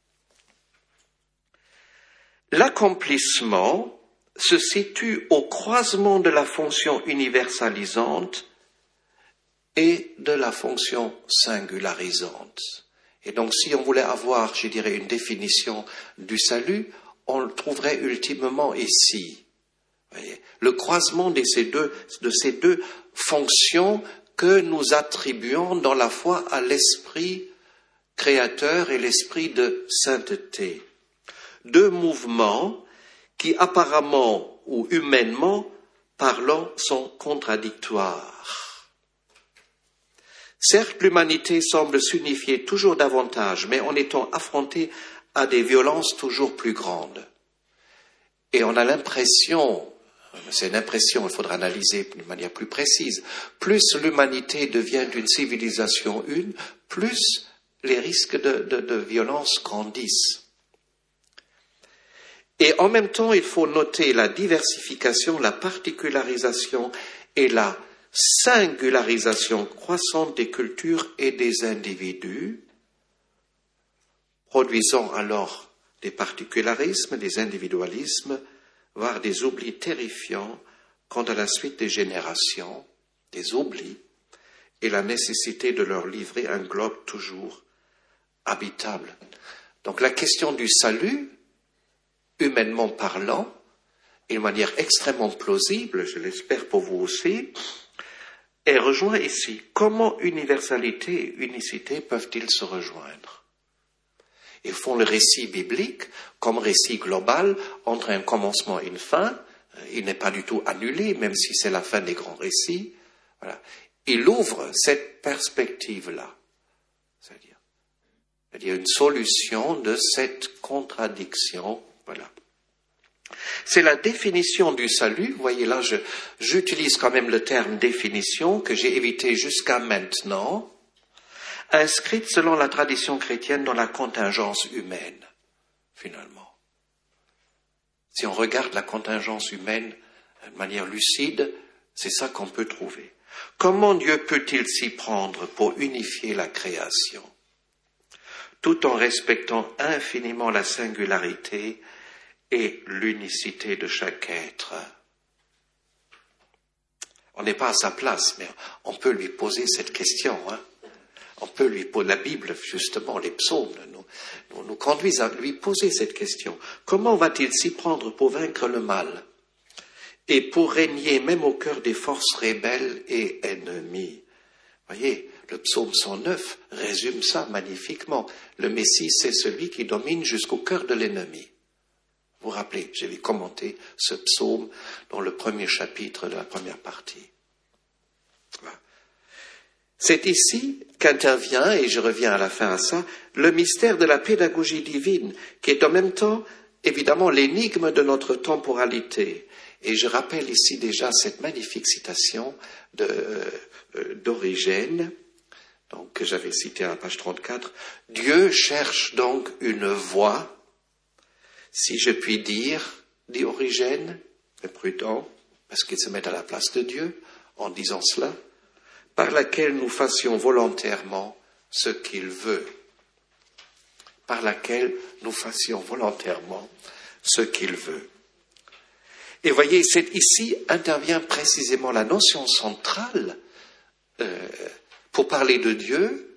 L'accomplissement se situe au croisement de la fonction universalisante et de la fonction singularisante. Et donc, si on voulait avoir, je dirais, une définition du salut, on le trouverait ultimement ici. Voyez, le croisement de ces deux, de ces deux fonctions que nous attribuons dans la foi à l'esprit créateur et l'esprit de sainteté. Deux mouvements qui apparemment ou humainement parlant sont contradictoires. Certes, l'humanité semble s'unifier toujours davantage, mais en étant affrontée à des violences toujours plus grandes. Et on a l'impression, c'est une impression, il faudra analyser de manière plus précise, plus l'humanité devient d'une civilisation une, plus les risques de, de, de violence grandissent. Et en même temps, il faut noter la diversification, la particularisation et la singularisation croissante des cultures et des individus, produisant alors des particularismes, des individualismes, voire des oublis terrifiants quant à la suite des générations, des oublis, et la nécessité de leur livrer un globe toujours habitable. Donc la question du salut, humainement parlant, une manière extrêmement plausible, je l'espère pour vous aussi, est rejoint ici. Comment universalité et unicité peuvent-ils se rejoindre? Ils font le récit biblique comme récit global entre un commencement et une fin. Il n'est pas du tout annulé, même si c'est la fin des grands récits. Voilà. Il ouvre cette perspective-là, c'est-à-dire, c'est-à-dire une solution de cette contradiction. Voilà. C'est la définition du salut. Vous voyez là, je, j'utilise quand même le terme définition que j'ai évité jusqu'à maintenant, inscrite selon la tradition chrétienne dans la contingence humaine, finalement. Si on regarde la contingence humaine de manière lucide, c'est ça qu'on peut trouver. Comment Dieu peut-il s'y prendre pour unifier la création, tout en respectant infiniment la singularité et l'unicité de chaque être? On n'est pas à sa place, mais on peut lui poser cette question. Hein. On peut lui poser, la Bible, justement, les psaumes nous, nous, nous conduisent à lui poser cette question. Comment va-t-il s'y prendre pour vaincre le mal et pour régner même au cœur des forces rebelles et ennemies? Voyez, le psaume cent neuf résume ça magnifiquement. Le Messie, c'est celui qui domine jusqu'au cœur de l'ennemi. Vous vous rappelez, j'avais commenté ce psaume dans le premier chapitre de la première partie. Voilà. C'est ici qu'intervient, et je reviens à la fin à ça, le mystère de la pédagogie divine, qui est en même temps, évidemment, l'énigme de notre temporalité. Et je rappelle ici déjà cette magnifique citation de, euh, d'Origène, donc, que j'avais citée à la page trente-quatre. « Dieu cherche donc une voie, si je puis dire, dit Origène, le prudent, parce qu'il se met à la place de Dieu en disant cela, par laquelle nous fassions volontairement ce qu'il veut. Par laquelle nous fassions volontairement ce qu'il veut. » Et voyez, c'est, ici intervient précisément la notion centrale euh, pour parler de Dieu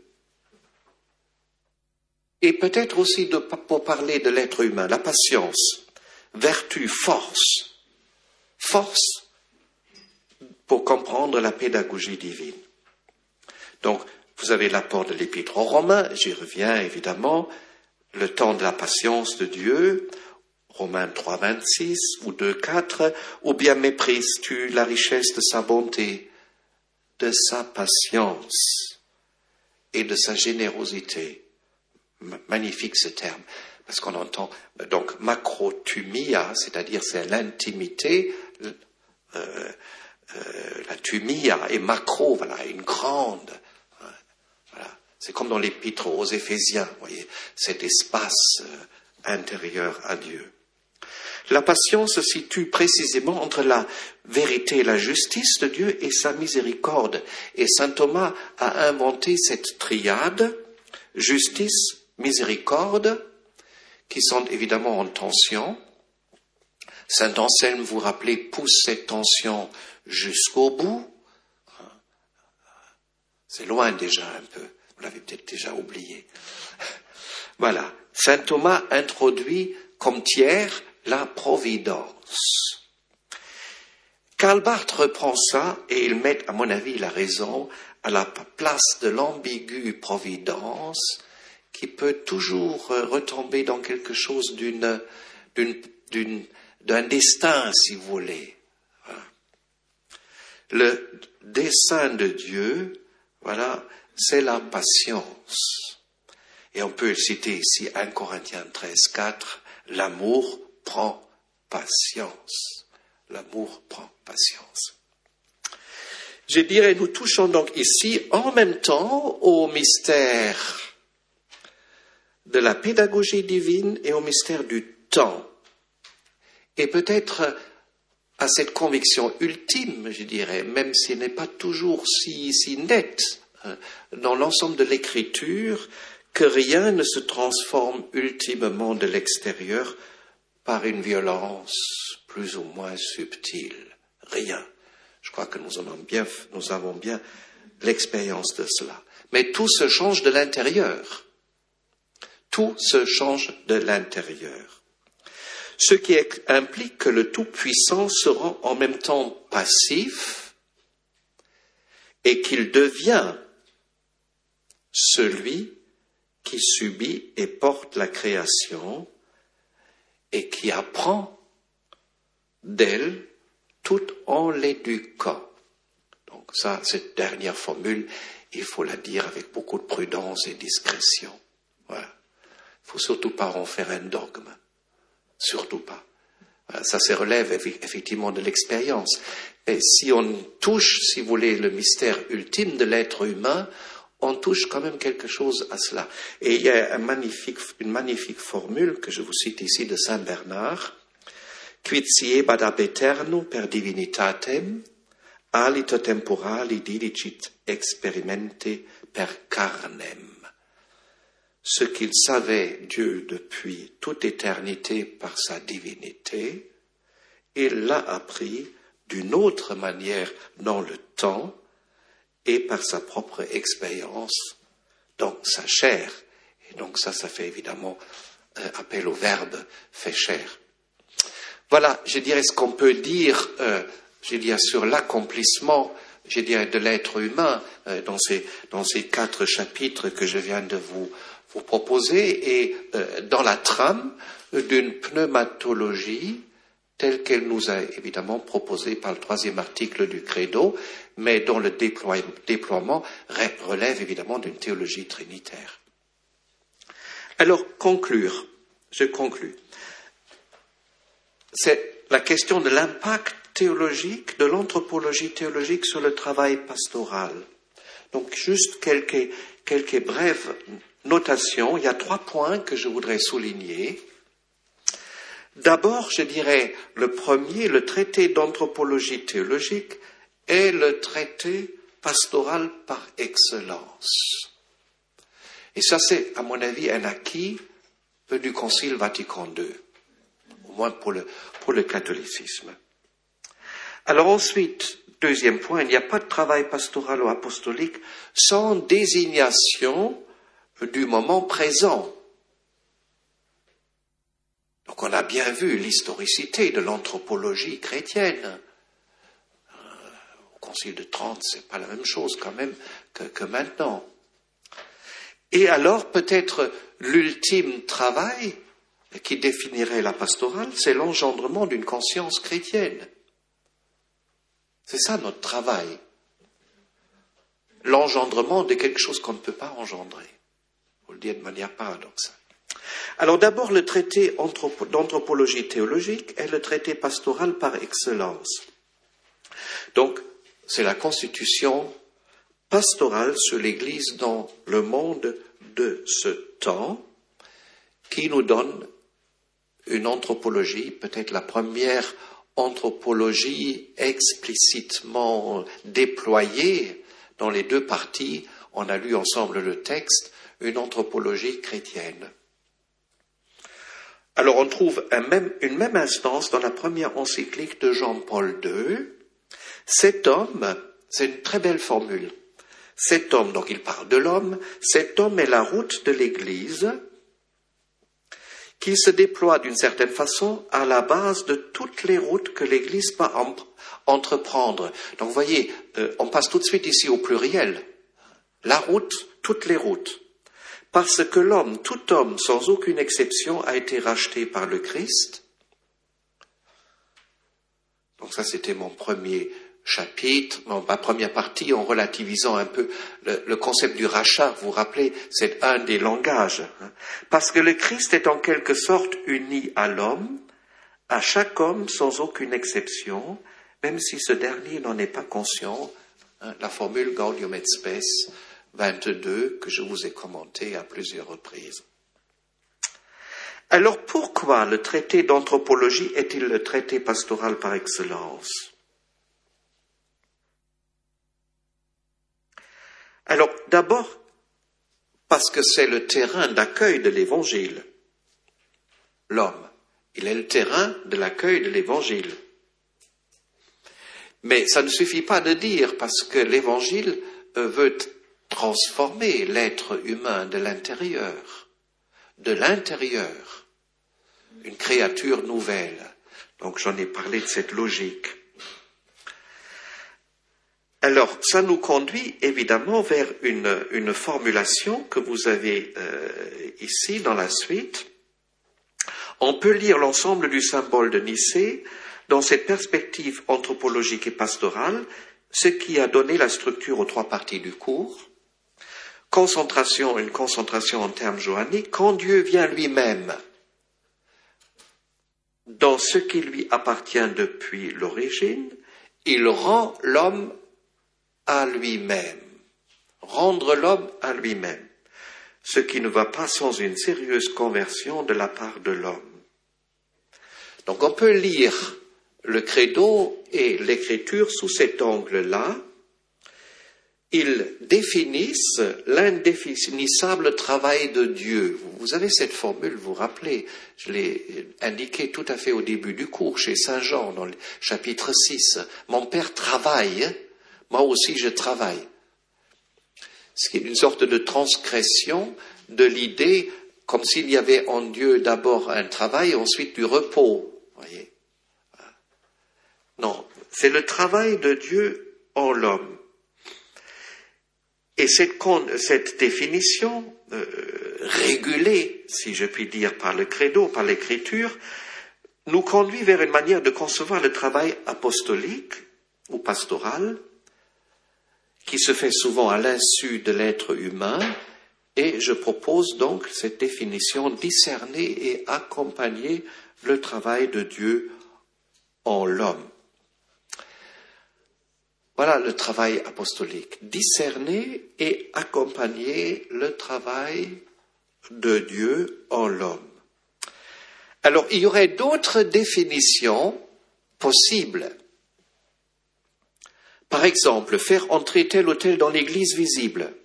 et peut-être aussi de, pour parler de l'être humain, la patience, vertu, force, force pour comprendre la pédagogie divine. Donc, vous avez l'apport de l'Épître aux Romains, j'y reviens évidemment, le temps de la patience de Dieu, Romains trois, vingt-six ou deux, quatre, ou bien méprises-tu la richesse de sa bonté, de sa patience et de sa générosité. Magnifique ce terme, parce qu'on entend, donc, macrothumia, c'est-à-dire c'est l'intimité, euh, euh, la thumia, et macro, voilà, une grande, voilà. C'est comme dans l'épître aux Éphésiens, vous voyez, cet espace euh, intérieur à Dieu. La patience se situe précisément entre la vérité et la justice de Dieu et sa miséricorde. Et saint Thomas a inventé cette triade, justice, miséricorde, qui sont évidemment en tension. Saint Anselme, vous vous rappelez, pousse cette tension jusqu'au bout. C'est loin déjà un peu, vous l'avez peut-être déjà oublié. Voilà, saint Thomas introduit comme tiers la providence. Karl Barth reprend ça et il met, à mon avis, il a raison, à la place de l'ambiguë providence qui peut toujours retomber dans quelque chose d'une, d'une, d'une, d'un destin, si vous voulez. Voilà. Le dessein de Dieu, voilà, c'est la patience. Et on peut citer ici un Corinthiens treize, quatre, l'amour prend patience. L'amour prend patience. Je dirais, nous touchons donc ici en même temps au mystère de la pédagogie divine et au mystère du temps. Et peut-être à cette conviction ultime, je dirais, même si elle n'est pas toujours si, si nette dans l'ensemble de l'écriture, que rien ne se transforme ultimement de l'extérieur par une violence plus ou moins subtile. Rien. Je crois que nous avons bien, nous avons bien l'expérience de cela. Mais tout se change de l'intérieur. Tout se change de l'intérieur. Ce qui implique que le Tout-Puissant se rend en même temps passif et qu'il devient celui qui subit et porte la création et qui apprend d'elle tout en l'éduquant. Donc ça, cette dernière formule, il faut la dire avec beaucoup de prudence et discrétion. Voilà. Il ne faut surtout pas en faire un dogme. Surtout pas. Voilà, ça se relève effectivement de l'expérience. Et si on touche, si vous voulez, le mystère ultime de l'être humain, on touche quand même quelque chose à cela. Et il y a un magnifique, une magnifique formule que je vous cite ici de Saint Bernard. Quid siebad ab aeterno per divinitatem, aliter temporali didicit experimente per carnem. Ce qu'il savait Dieu depuis toute éternité par sa divinité, il l'a appris d'une autre manière dans le temps et par sa propre expérience dans sa chair. Et donc ça, ça fait évidemment euh, appel au verbe fait chair. Voilà, je dirais ce qu'on peut dire, euh, je dirais sur l'accomplissement, je dirais de l'être humain euh, dans ces dans ces quatre chapitres que je viens de vous vous proposer et euh, dans la trame d'une pneumatologie telle qu'elle nous a évidemment proposée par le troisième article du Credo, mais dont le déploie, déploiement relève évidemment d'une théologie trinitaire. Alors, conclure, je conclus. C'est la question de l'impact théologique, de l'anthropologie théologique sur le travail pastoral. Donc, juste quelques, quelques brèves notations. Il y a trois points que je voudrais souligner. D'abord, je dirais, le premier, le traité d'anthropologie théologique est le traité pastoral par excellence. Et ça, c'est, à mon avis, un acquis du Concile Vatican deux, au moins pour le, pour le catholicisme. Alors ensuite, deuxième point, il n'y a pas de travail pastoral ou apostolique sans désignation du moment présent. Donc on a bien vu l'historicité de l'anthropologie chrétienne. Euh, au Concile de Trente, c'est pas la même chose quand même que, que maintenant. Et alors peut-être l'ultime travail qui définirait la pastorale, c'est l'engendrement d'une conscience chrétienne. C'est ça notre travail. L'engendrement de quelque chose qu'on ne peut pas engendrer. Vous le dites de manière paradoxale. Alors d'abord, le traité d'anthropologie théologique est le traité pastoral par excellence. Donc, c'est la constitution pastorale sur l'Église dans le monde de ce temps qui nous donne une anthropologie, peut-être la première anthropologie explicitement déployée dans les deux parties. On a lu ensemble le texte, une anthropologie chrétienne. Alors on trouve un même, une même instance dans la première encyclique de Jean-Paul deux. Cet homme, c'est une très belle formule, cet homme, donc il parle de l'homme, cet homme est la route de l'Église qui se déploie d'une certaine façon à la base de toutes les routes que l'Église va entreprendre. Donc vous voyez, euh, on passe tout de suite ici au pluriel. La route, toutes les routes. Parce que l'homme, tout homme, sans aucune exception, a été racheté par le Christ. Donc ça, c'était mon premier chapitre, ma première partie, en relativisant un peu le, le concept du rachat. Vous vous rappelez, c'est un des langages. Parce que le Christ est en quelque sorte uni à l'homme, à chaque homme, sans aucune exception, même si ce dernier n'en est pas conscient. La formule Gaudium et Spes vingt-deux, que je vous ai commenté à plusieurs reprises. Alors pourquoi le traité d'anthropologie est-il le traité pastoral par excellence? Alors d'abord, parce que c'est le terrain d'accueil de l'Évangile. L'homme, il est le terrain de l'accueil de l'Évangile. Mais ça ne suffit pas de dire, parce que l'Évangile veut transformer l'être humain de l'intérieur, de l'intérieur. une créature nouvelle. Donc j'en ai parlé de cette logique. Alors, ça nous conduit évidemment vers une, une formulation que vous avez euh, ici dans la suite. On peut lire l'ensemble du symbole de Nicée dans cette perspective anthropologique et pastorale, ce qui a donné la structure aux trois parties du cours. Concentration, une concentration en termes johanniques, quand Dieu vient lui-même dans ce qui lui appartient depuis l'origine, il rend l'homme à lui-même. Rendre l'homme à lui-même. Ce qui ne va pas sans une sérieuse conversion de la part de l'homme. Donc on peut lire le credo et l'écriture sous cet angle-là. Ils définissent l'indéfinissable travail de Dieu. Vous avez cette formule, vous vous rappelez, je l'ai indiquée tout à fait au début du cours, chez Saint Jean, dans le chapitre six. Mon Père travaille, moi aussi je travaille. Ce qui est une sorte de transgression de l'idée, comme s'il y avait en Dieu d'abord un travail et ensuite du repos. Voyez. Non, c'est le travail de Dieu en l'homme. Et cette, cette définition euh, régulée, si je puis dire, par le credo, par l'écriture, nous conduit vers une manière de concevoir le travail apostolique ou pastoral, qui se fait souvent à l'insu de l'être humain, et je propose donc cette définition: discerner et accompagner le travail de Dieu en l'homme. Voilà le travail apostolique. Discerner et accompagner le travail de Dieu en l'homme. Alors, il y aurait d'autres définitions possibles. Par exemple, faire entrer tel ou tel dans l'église visible,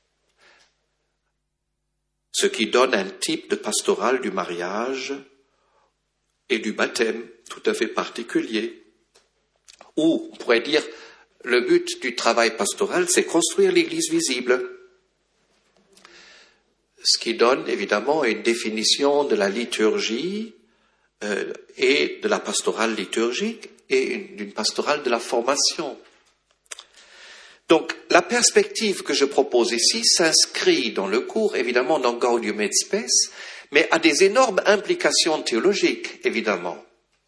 ce qui donne un type de pastoral du mariage et du baptême tout à fait particulier. Ou, on pourrait dire, le but du travail pastoral, c'est construire l'église visible. Ce qui donne évidemment une définition de la liturgie euh, et de la pastorale liturgique et une, d'une pastorale de la formation. Donc, la perspective que je propose ici s'inscrit dans le cours, évidemment, dans Gaudium et Spes, mais a des énormes implications théologiques, évidemment.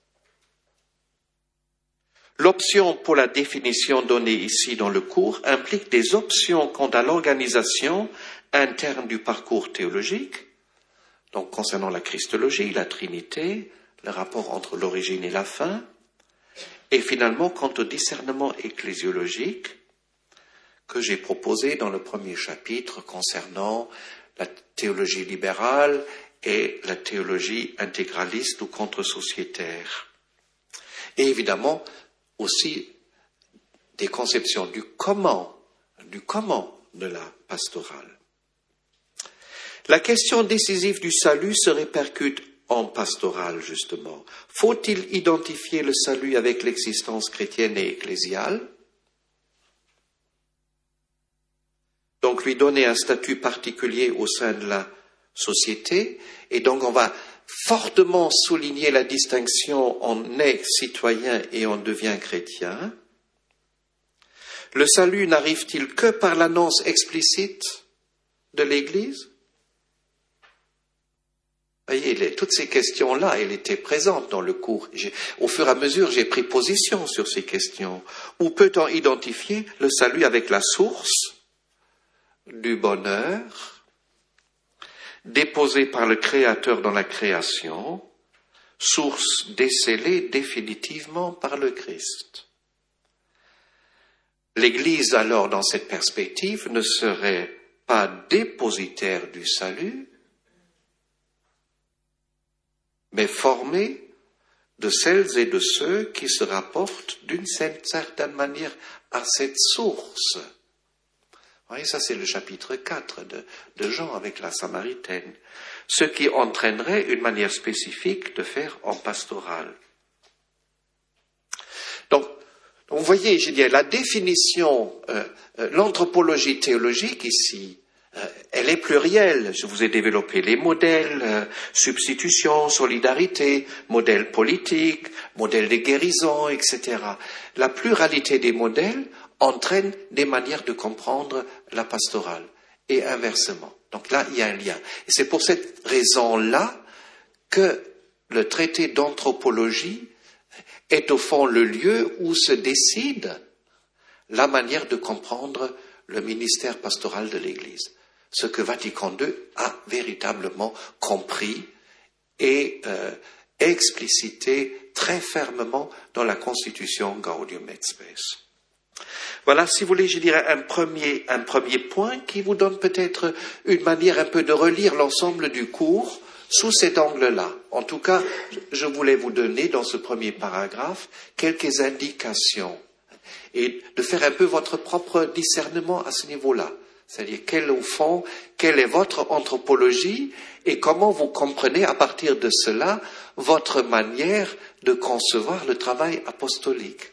L'option pour la définition donnée ici dans le cours implique des options quant à l'organisation interne du parcours théologique, donc concernant la Christologie, la Trinité, le rapport entre l'origine et la fin, et finalement quant au discernement ecclésiologique que j'ai proposé dans le premier chapitre concernant la théologie libérale et la théologie intégraliste ou contre-sociétaire. Et évidemment, aussi des conceptions du comment, du comment de la pastorale. La question décisive du salut se répercute en pastorale, justement. Faut-il identifier le salut avec l'existence chrétienne et ecclésiale? Donc lui donner un statut particulier au sein de la société, et donc on va fortement souligner la distinction on est citoyen et on devient chrétien. Le salut n'arrive-t-il que par l'annonce explicite de l'Église? Vous voyez, les, toutes ces questions-là, elles étaient présentes dans le cours. J'ai, au fur et à mesure, j'ai pris position sur ces questions. Où peut-on identifier le salut avec la source du bonheur déposée par le Créateur dans la création, source décelée définitivement par le Christ? L'Église, alors, dans cette perspective, ne serait pas dépositaire du salut, mais formée de celles et de ceux qui se rapportent d'une certaine manière à cette source. Vous voyez, ça c'est le chapitre quatre de, de Jean avec la Samaritaine. Ce qui entraînerait une manière spécifique de faire en pastoral. Donc, vous voyez, je dis, la définition, euh, euh, l'anthropologie théologique ici Euh, elle est plurielle. Je vous ai développé les modèles, euh, substitution, solidarité, modèles politiques, modèles de guérison, et cetera. La pluralité des modèles entraîne des manières de comprendre la pastorale et inversement. Donc là, il y a un lien. Et c'est pour cette raison-là que le traité d'anthropologie est au fond le lieu où se décide la manière de comprendre le ministère pastoral de l'Église. Ce que Vatican deux a véritablement compris et euh, explicité très fermement dans la Constitution Gaudium et Spes. Voilà, si vous voulez, je dirais un premier, un premier point qui vous donne peut-être une manière un peu de relire l'ensemble du cours sous cet angle-là. En tout cas, je voulais vous donner dans ce premier paragraphe quelques indications et de faire un peu votre propre discernement à ce niveau-là. C'est-à-dire, quel, au fond, quelle est votre anthropologie et comment vous comprenez à partir de cela votre manière de concevoir le travail apostolique.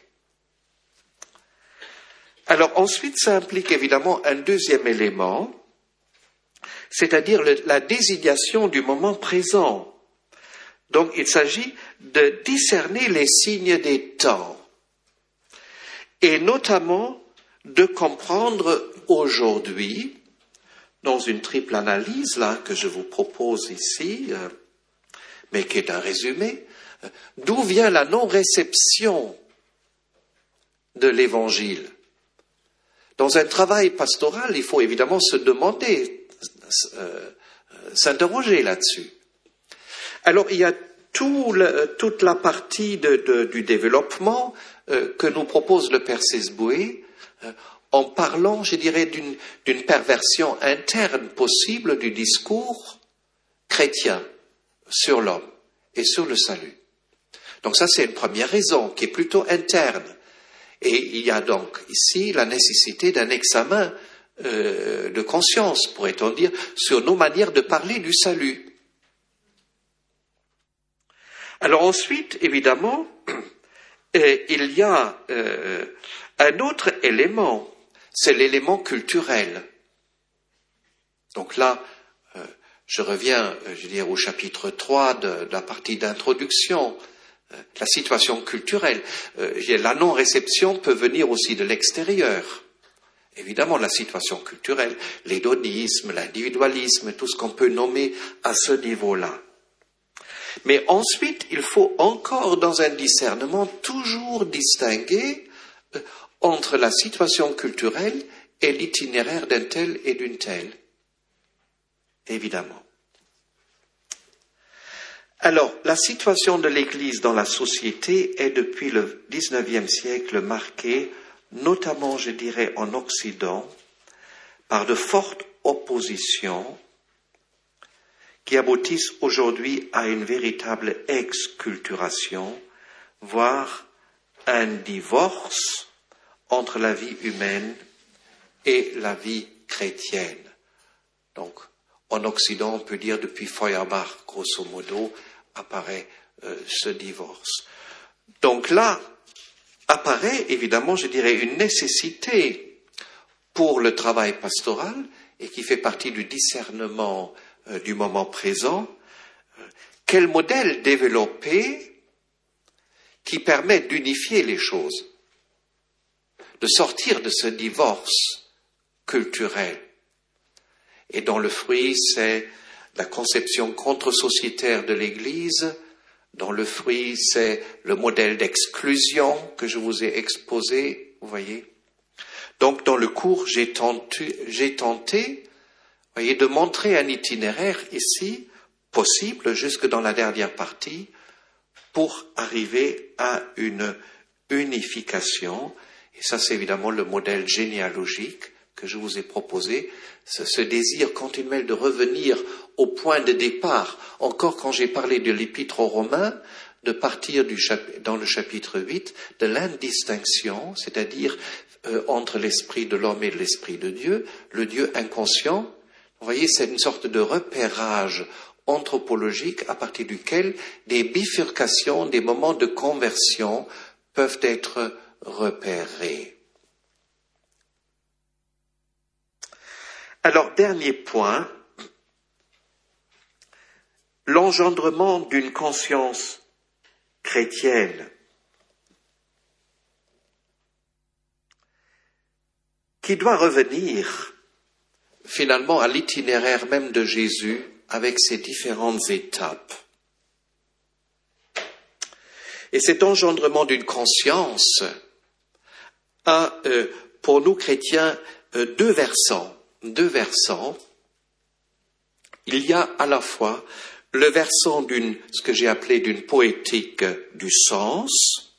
Alors ensuite, ça implique évidemment un deuxième élément, c'est-à-dire le, la désignation du moment présent. Donc il s'agit de discerner les signes des temps et notamment de comprendre aujourd'hui, dans une triple analyse là que je vous propose ici, euh, mais qui est un résumé, euh, d'où vient la non-réception de l'Évangile. Dans un travail pastoral, il faut évidemment se demander, euh, s'interroger là-dessus. Alors, il y a tout le, toute la partie de, de, du développement euh, que nous propose le Père Sesboué, euh, en parlant, je dirais, d'une, d'une perversion interne possible du discours chrétien sur l'homme et sur le salut. Donc ça, c'est une première raison qui est plutôt interne. Et il y a donc ici la nécessité d'un examen euh, de conscience, pourrait-on dire, sur nos manières de parler du salut. Alors ensuite, évidemment, euh, il y a euh, un autre élément, c'est l'élément culturel. Donc là, euh, je reviens, euh, je veux dire, au chapitre trois de, de la partie d'introduction. La situation culturelle. Euh, la non-réception peut venir aussi de l'extérieur. Évidemment, la situation culturelle, l'hédonisme, l'individualisme, tout ce qu'on peut nommer à ce niveau-là. Mais ensuite, il faut encore, dans un discernement, toujours distinguer euh, entre la situation culturelle et l'itinéraire d'un tel et d'une telle. Évidemment. Alors, la situation de l'Église dans la société est depuis le dix-neuvième siècle marquée, notamment, je dirais, en Occident, par de fortes oppositions qui aboutissent aujourd'hui à une véritable exculturation, voire un divorce entre la vie humaine et la vie chrétienne. Donc, en Occident, on peut dire depuis Feuerbach, grosso modo, apparaît euh, ce divorce. Donc là, apparaît évidemment, je dirais, une nécessité pour le travail pastoral et qui fait partie du discernement euh, du moment présent. Euh, quel modèle développer qui permet d'unifier les choses, de sortir de ce divorce culturel et dont le fruit, c'est la conception contre-sociétaire de l'Église, dont le fruit, c'est le modèle d'exclusion que je vous ai exposé, vous voyez. Donc, dans le cours, j'ai tenté, j'ai tenté, vous voyez, de montrer un itinéraire ici, possible, jusque dans la dernière partie, pour arriver à une unification. Et ça, c'est évidemment le modèle généalogique que je vous ai proposé, ce, ce désir continuel de revenir au point de départ, encore quand j'ai parlé de l'épître aux Romains, de partir du chap- dans le chapitre huit, de l'indistinction, c'est-à-dire euh, entre l'esprit de l'homme et l'esprit de Dieu, le Dieu inconscient. Vous voyez, c'est une sorte de repérage anthropologique à partir duquel des bifurcations, des moments de conversion peuvent être repérés. Alors, dernier point, l'engendrement d'une conscience chrétienne qui doit revenir finalement à l'itinéraire même de Jésus avec ses différentes étapes. Et cet engendrement d'une conscience a, euh, pour nous chrétiens, euh, deux versants. Deux versants. Il y a à la fois le versant d'une, ce que j'ai appelé d'une poétique du sens,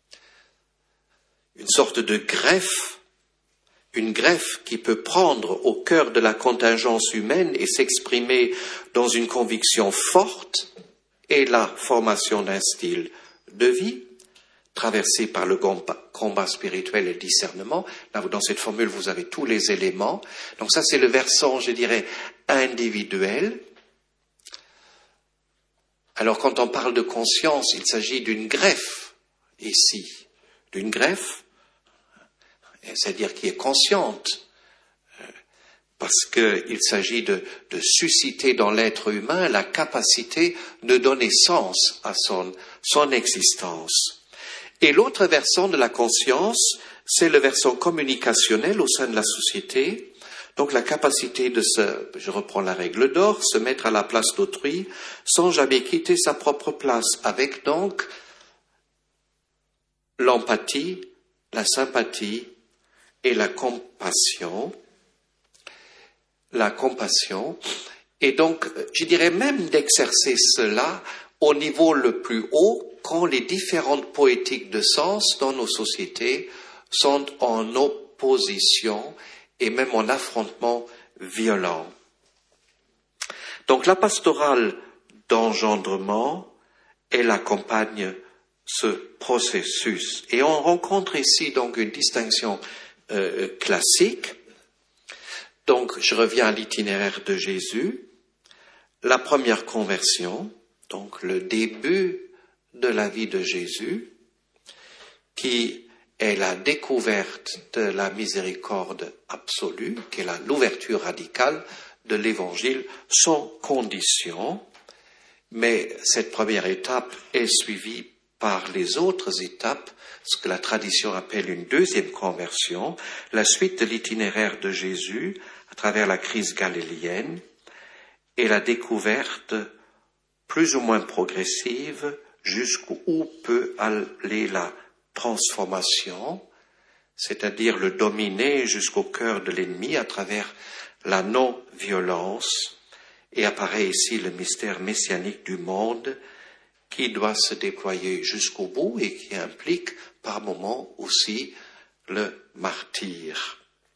une sorte de greffe, une greffe qui peut prendre au cœur de la contingence humaine et s'exprimer dans une conviction forte et la formation d'un style de vie, traversé par le combat spirituel et le discernement. Là, dans cette formule, vous avez tous les éléments. Donc ça, c'est le versant, je dirais, individuel. Alors, quand on parle de conscience, il s'agit d'une greffe, ici. D'une greffe, c'est-à-dire qui est consciente, parce qu'il s'agit de, de susciter dans l'être humain la capacité de donner sens à son, son existence. Et l'autre versant de la conscience, c'est le versant communicationnel au sein de la société, donc la capacité de se, je reprends la règle d'or, se mettre à la place d'autrui sans jamais quitter sa propre place, avec donc l'empathie, la sympathie et la compassion, la compassion, et donc, je dirais même d'exercer cela au niveau le plus haut, quand les différentes poétiques de sens dans nos sociétés sont en opposition et même en affrontement violent. Donc la pastorale d'engendrement, elle accompagne ce processus. Et on rencontre ici donc une distinction euh, classique. Donc je reviens à l'itinéraire de Jésus. La première conversion, donc le début de la vie de Jésus, qui est la découverte de la miséricorde absolue, qui est la, l'ouverture radicale de l'Évangile, sans condition. Mais cette première étape est suivie par les autres étapes, ce que la tradition appelle une deuxième conversion, la suite de l'itinéraire de Jésus à travers la crise galiléenne et la découverte plus ou moins progressive jusqu'où peut aller la transformation, c'est-à-dire le dominer jusqu'au cœur de l'ennemi à travers la non-violence, et apparaît ici le mystère messianique du monde qui doit se déployer jusqu'au bout et qui implique par moments aussi le martyre.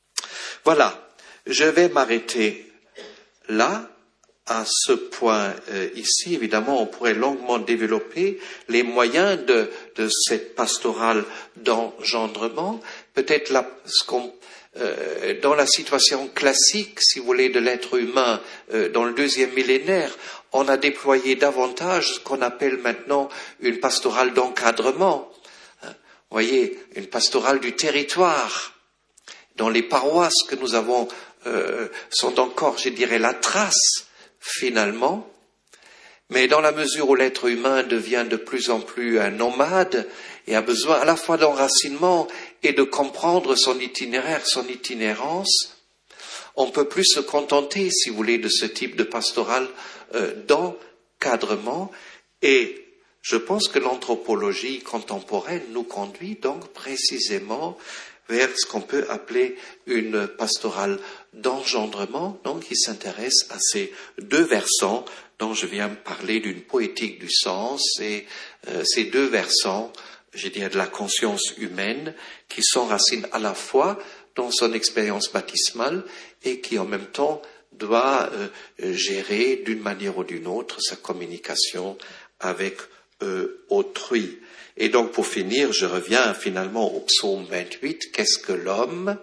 Voilà, je vais m'arrêter là. À ce point euh, ici, évidemment, on pourrait longuement développer les moyens de, de cette pastorale d'engendrement. Peut-être la, ce qu'on, euh, dans la situation classique, si vous voulez, de l'être humain euh, dans le deuxième millénaire, on a déployé davantage ce qu'on appelle maintenant une pastorale d'encadrement. Hein, vous voyez, une pastorale du territoire. Dans les paroisses que nous avons euh, sont encore, je dirais, la trace finalement, mais dans la mesure où l'être humain devient de plus en plus un nomade et a besoin à la fois d'enracinement et de comprendre son itinéraire, son itinérance, on ne peut plus se contenter, si vous voulez, de ce type de pastoral euh, d'encadrement. Et je pense que l'anthropologie contemporaine nous conduit donc précisément vers ce qu'on peut appeler une pastorale d'engendrement, donc qui s'intéresse à ces deux versants dont je viens de parler, d'une poétique du sens, et euh, ces deux versants, je dirais, de la conscience humaine, qui s'enracinent à la fois dans son expérience baptismale et qui en même temps doit euh, gérer d'une manière ou d'une autre sa communication avec euh, autrui. Et donc, pour finir, je reviens finalement au psaume vingt-huit. Qu'est-ce que l'homme?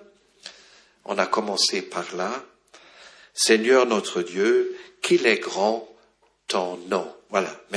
On a commencé par là. Seigneur notre Dieu, qu'il est grand ton nom. Voilà.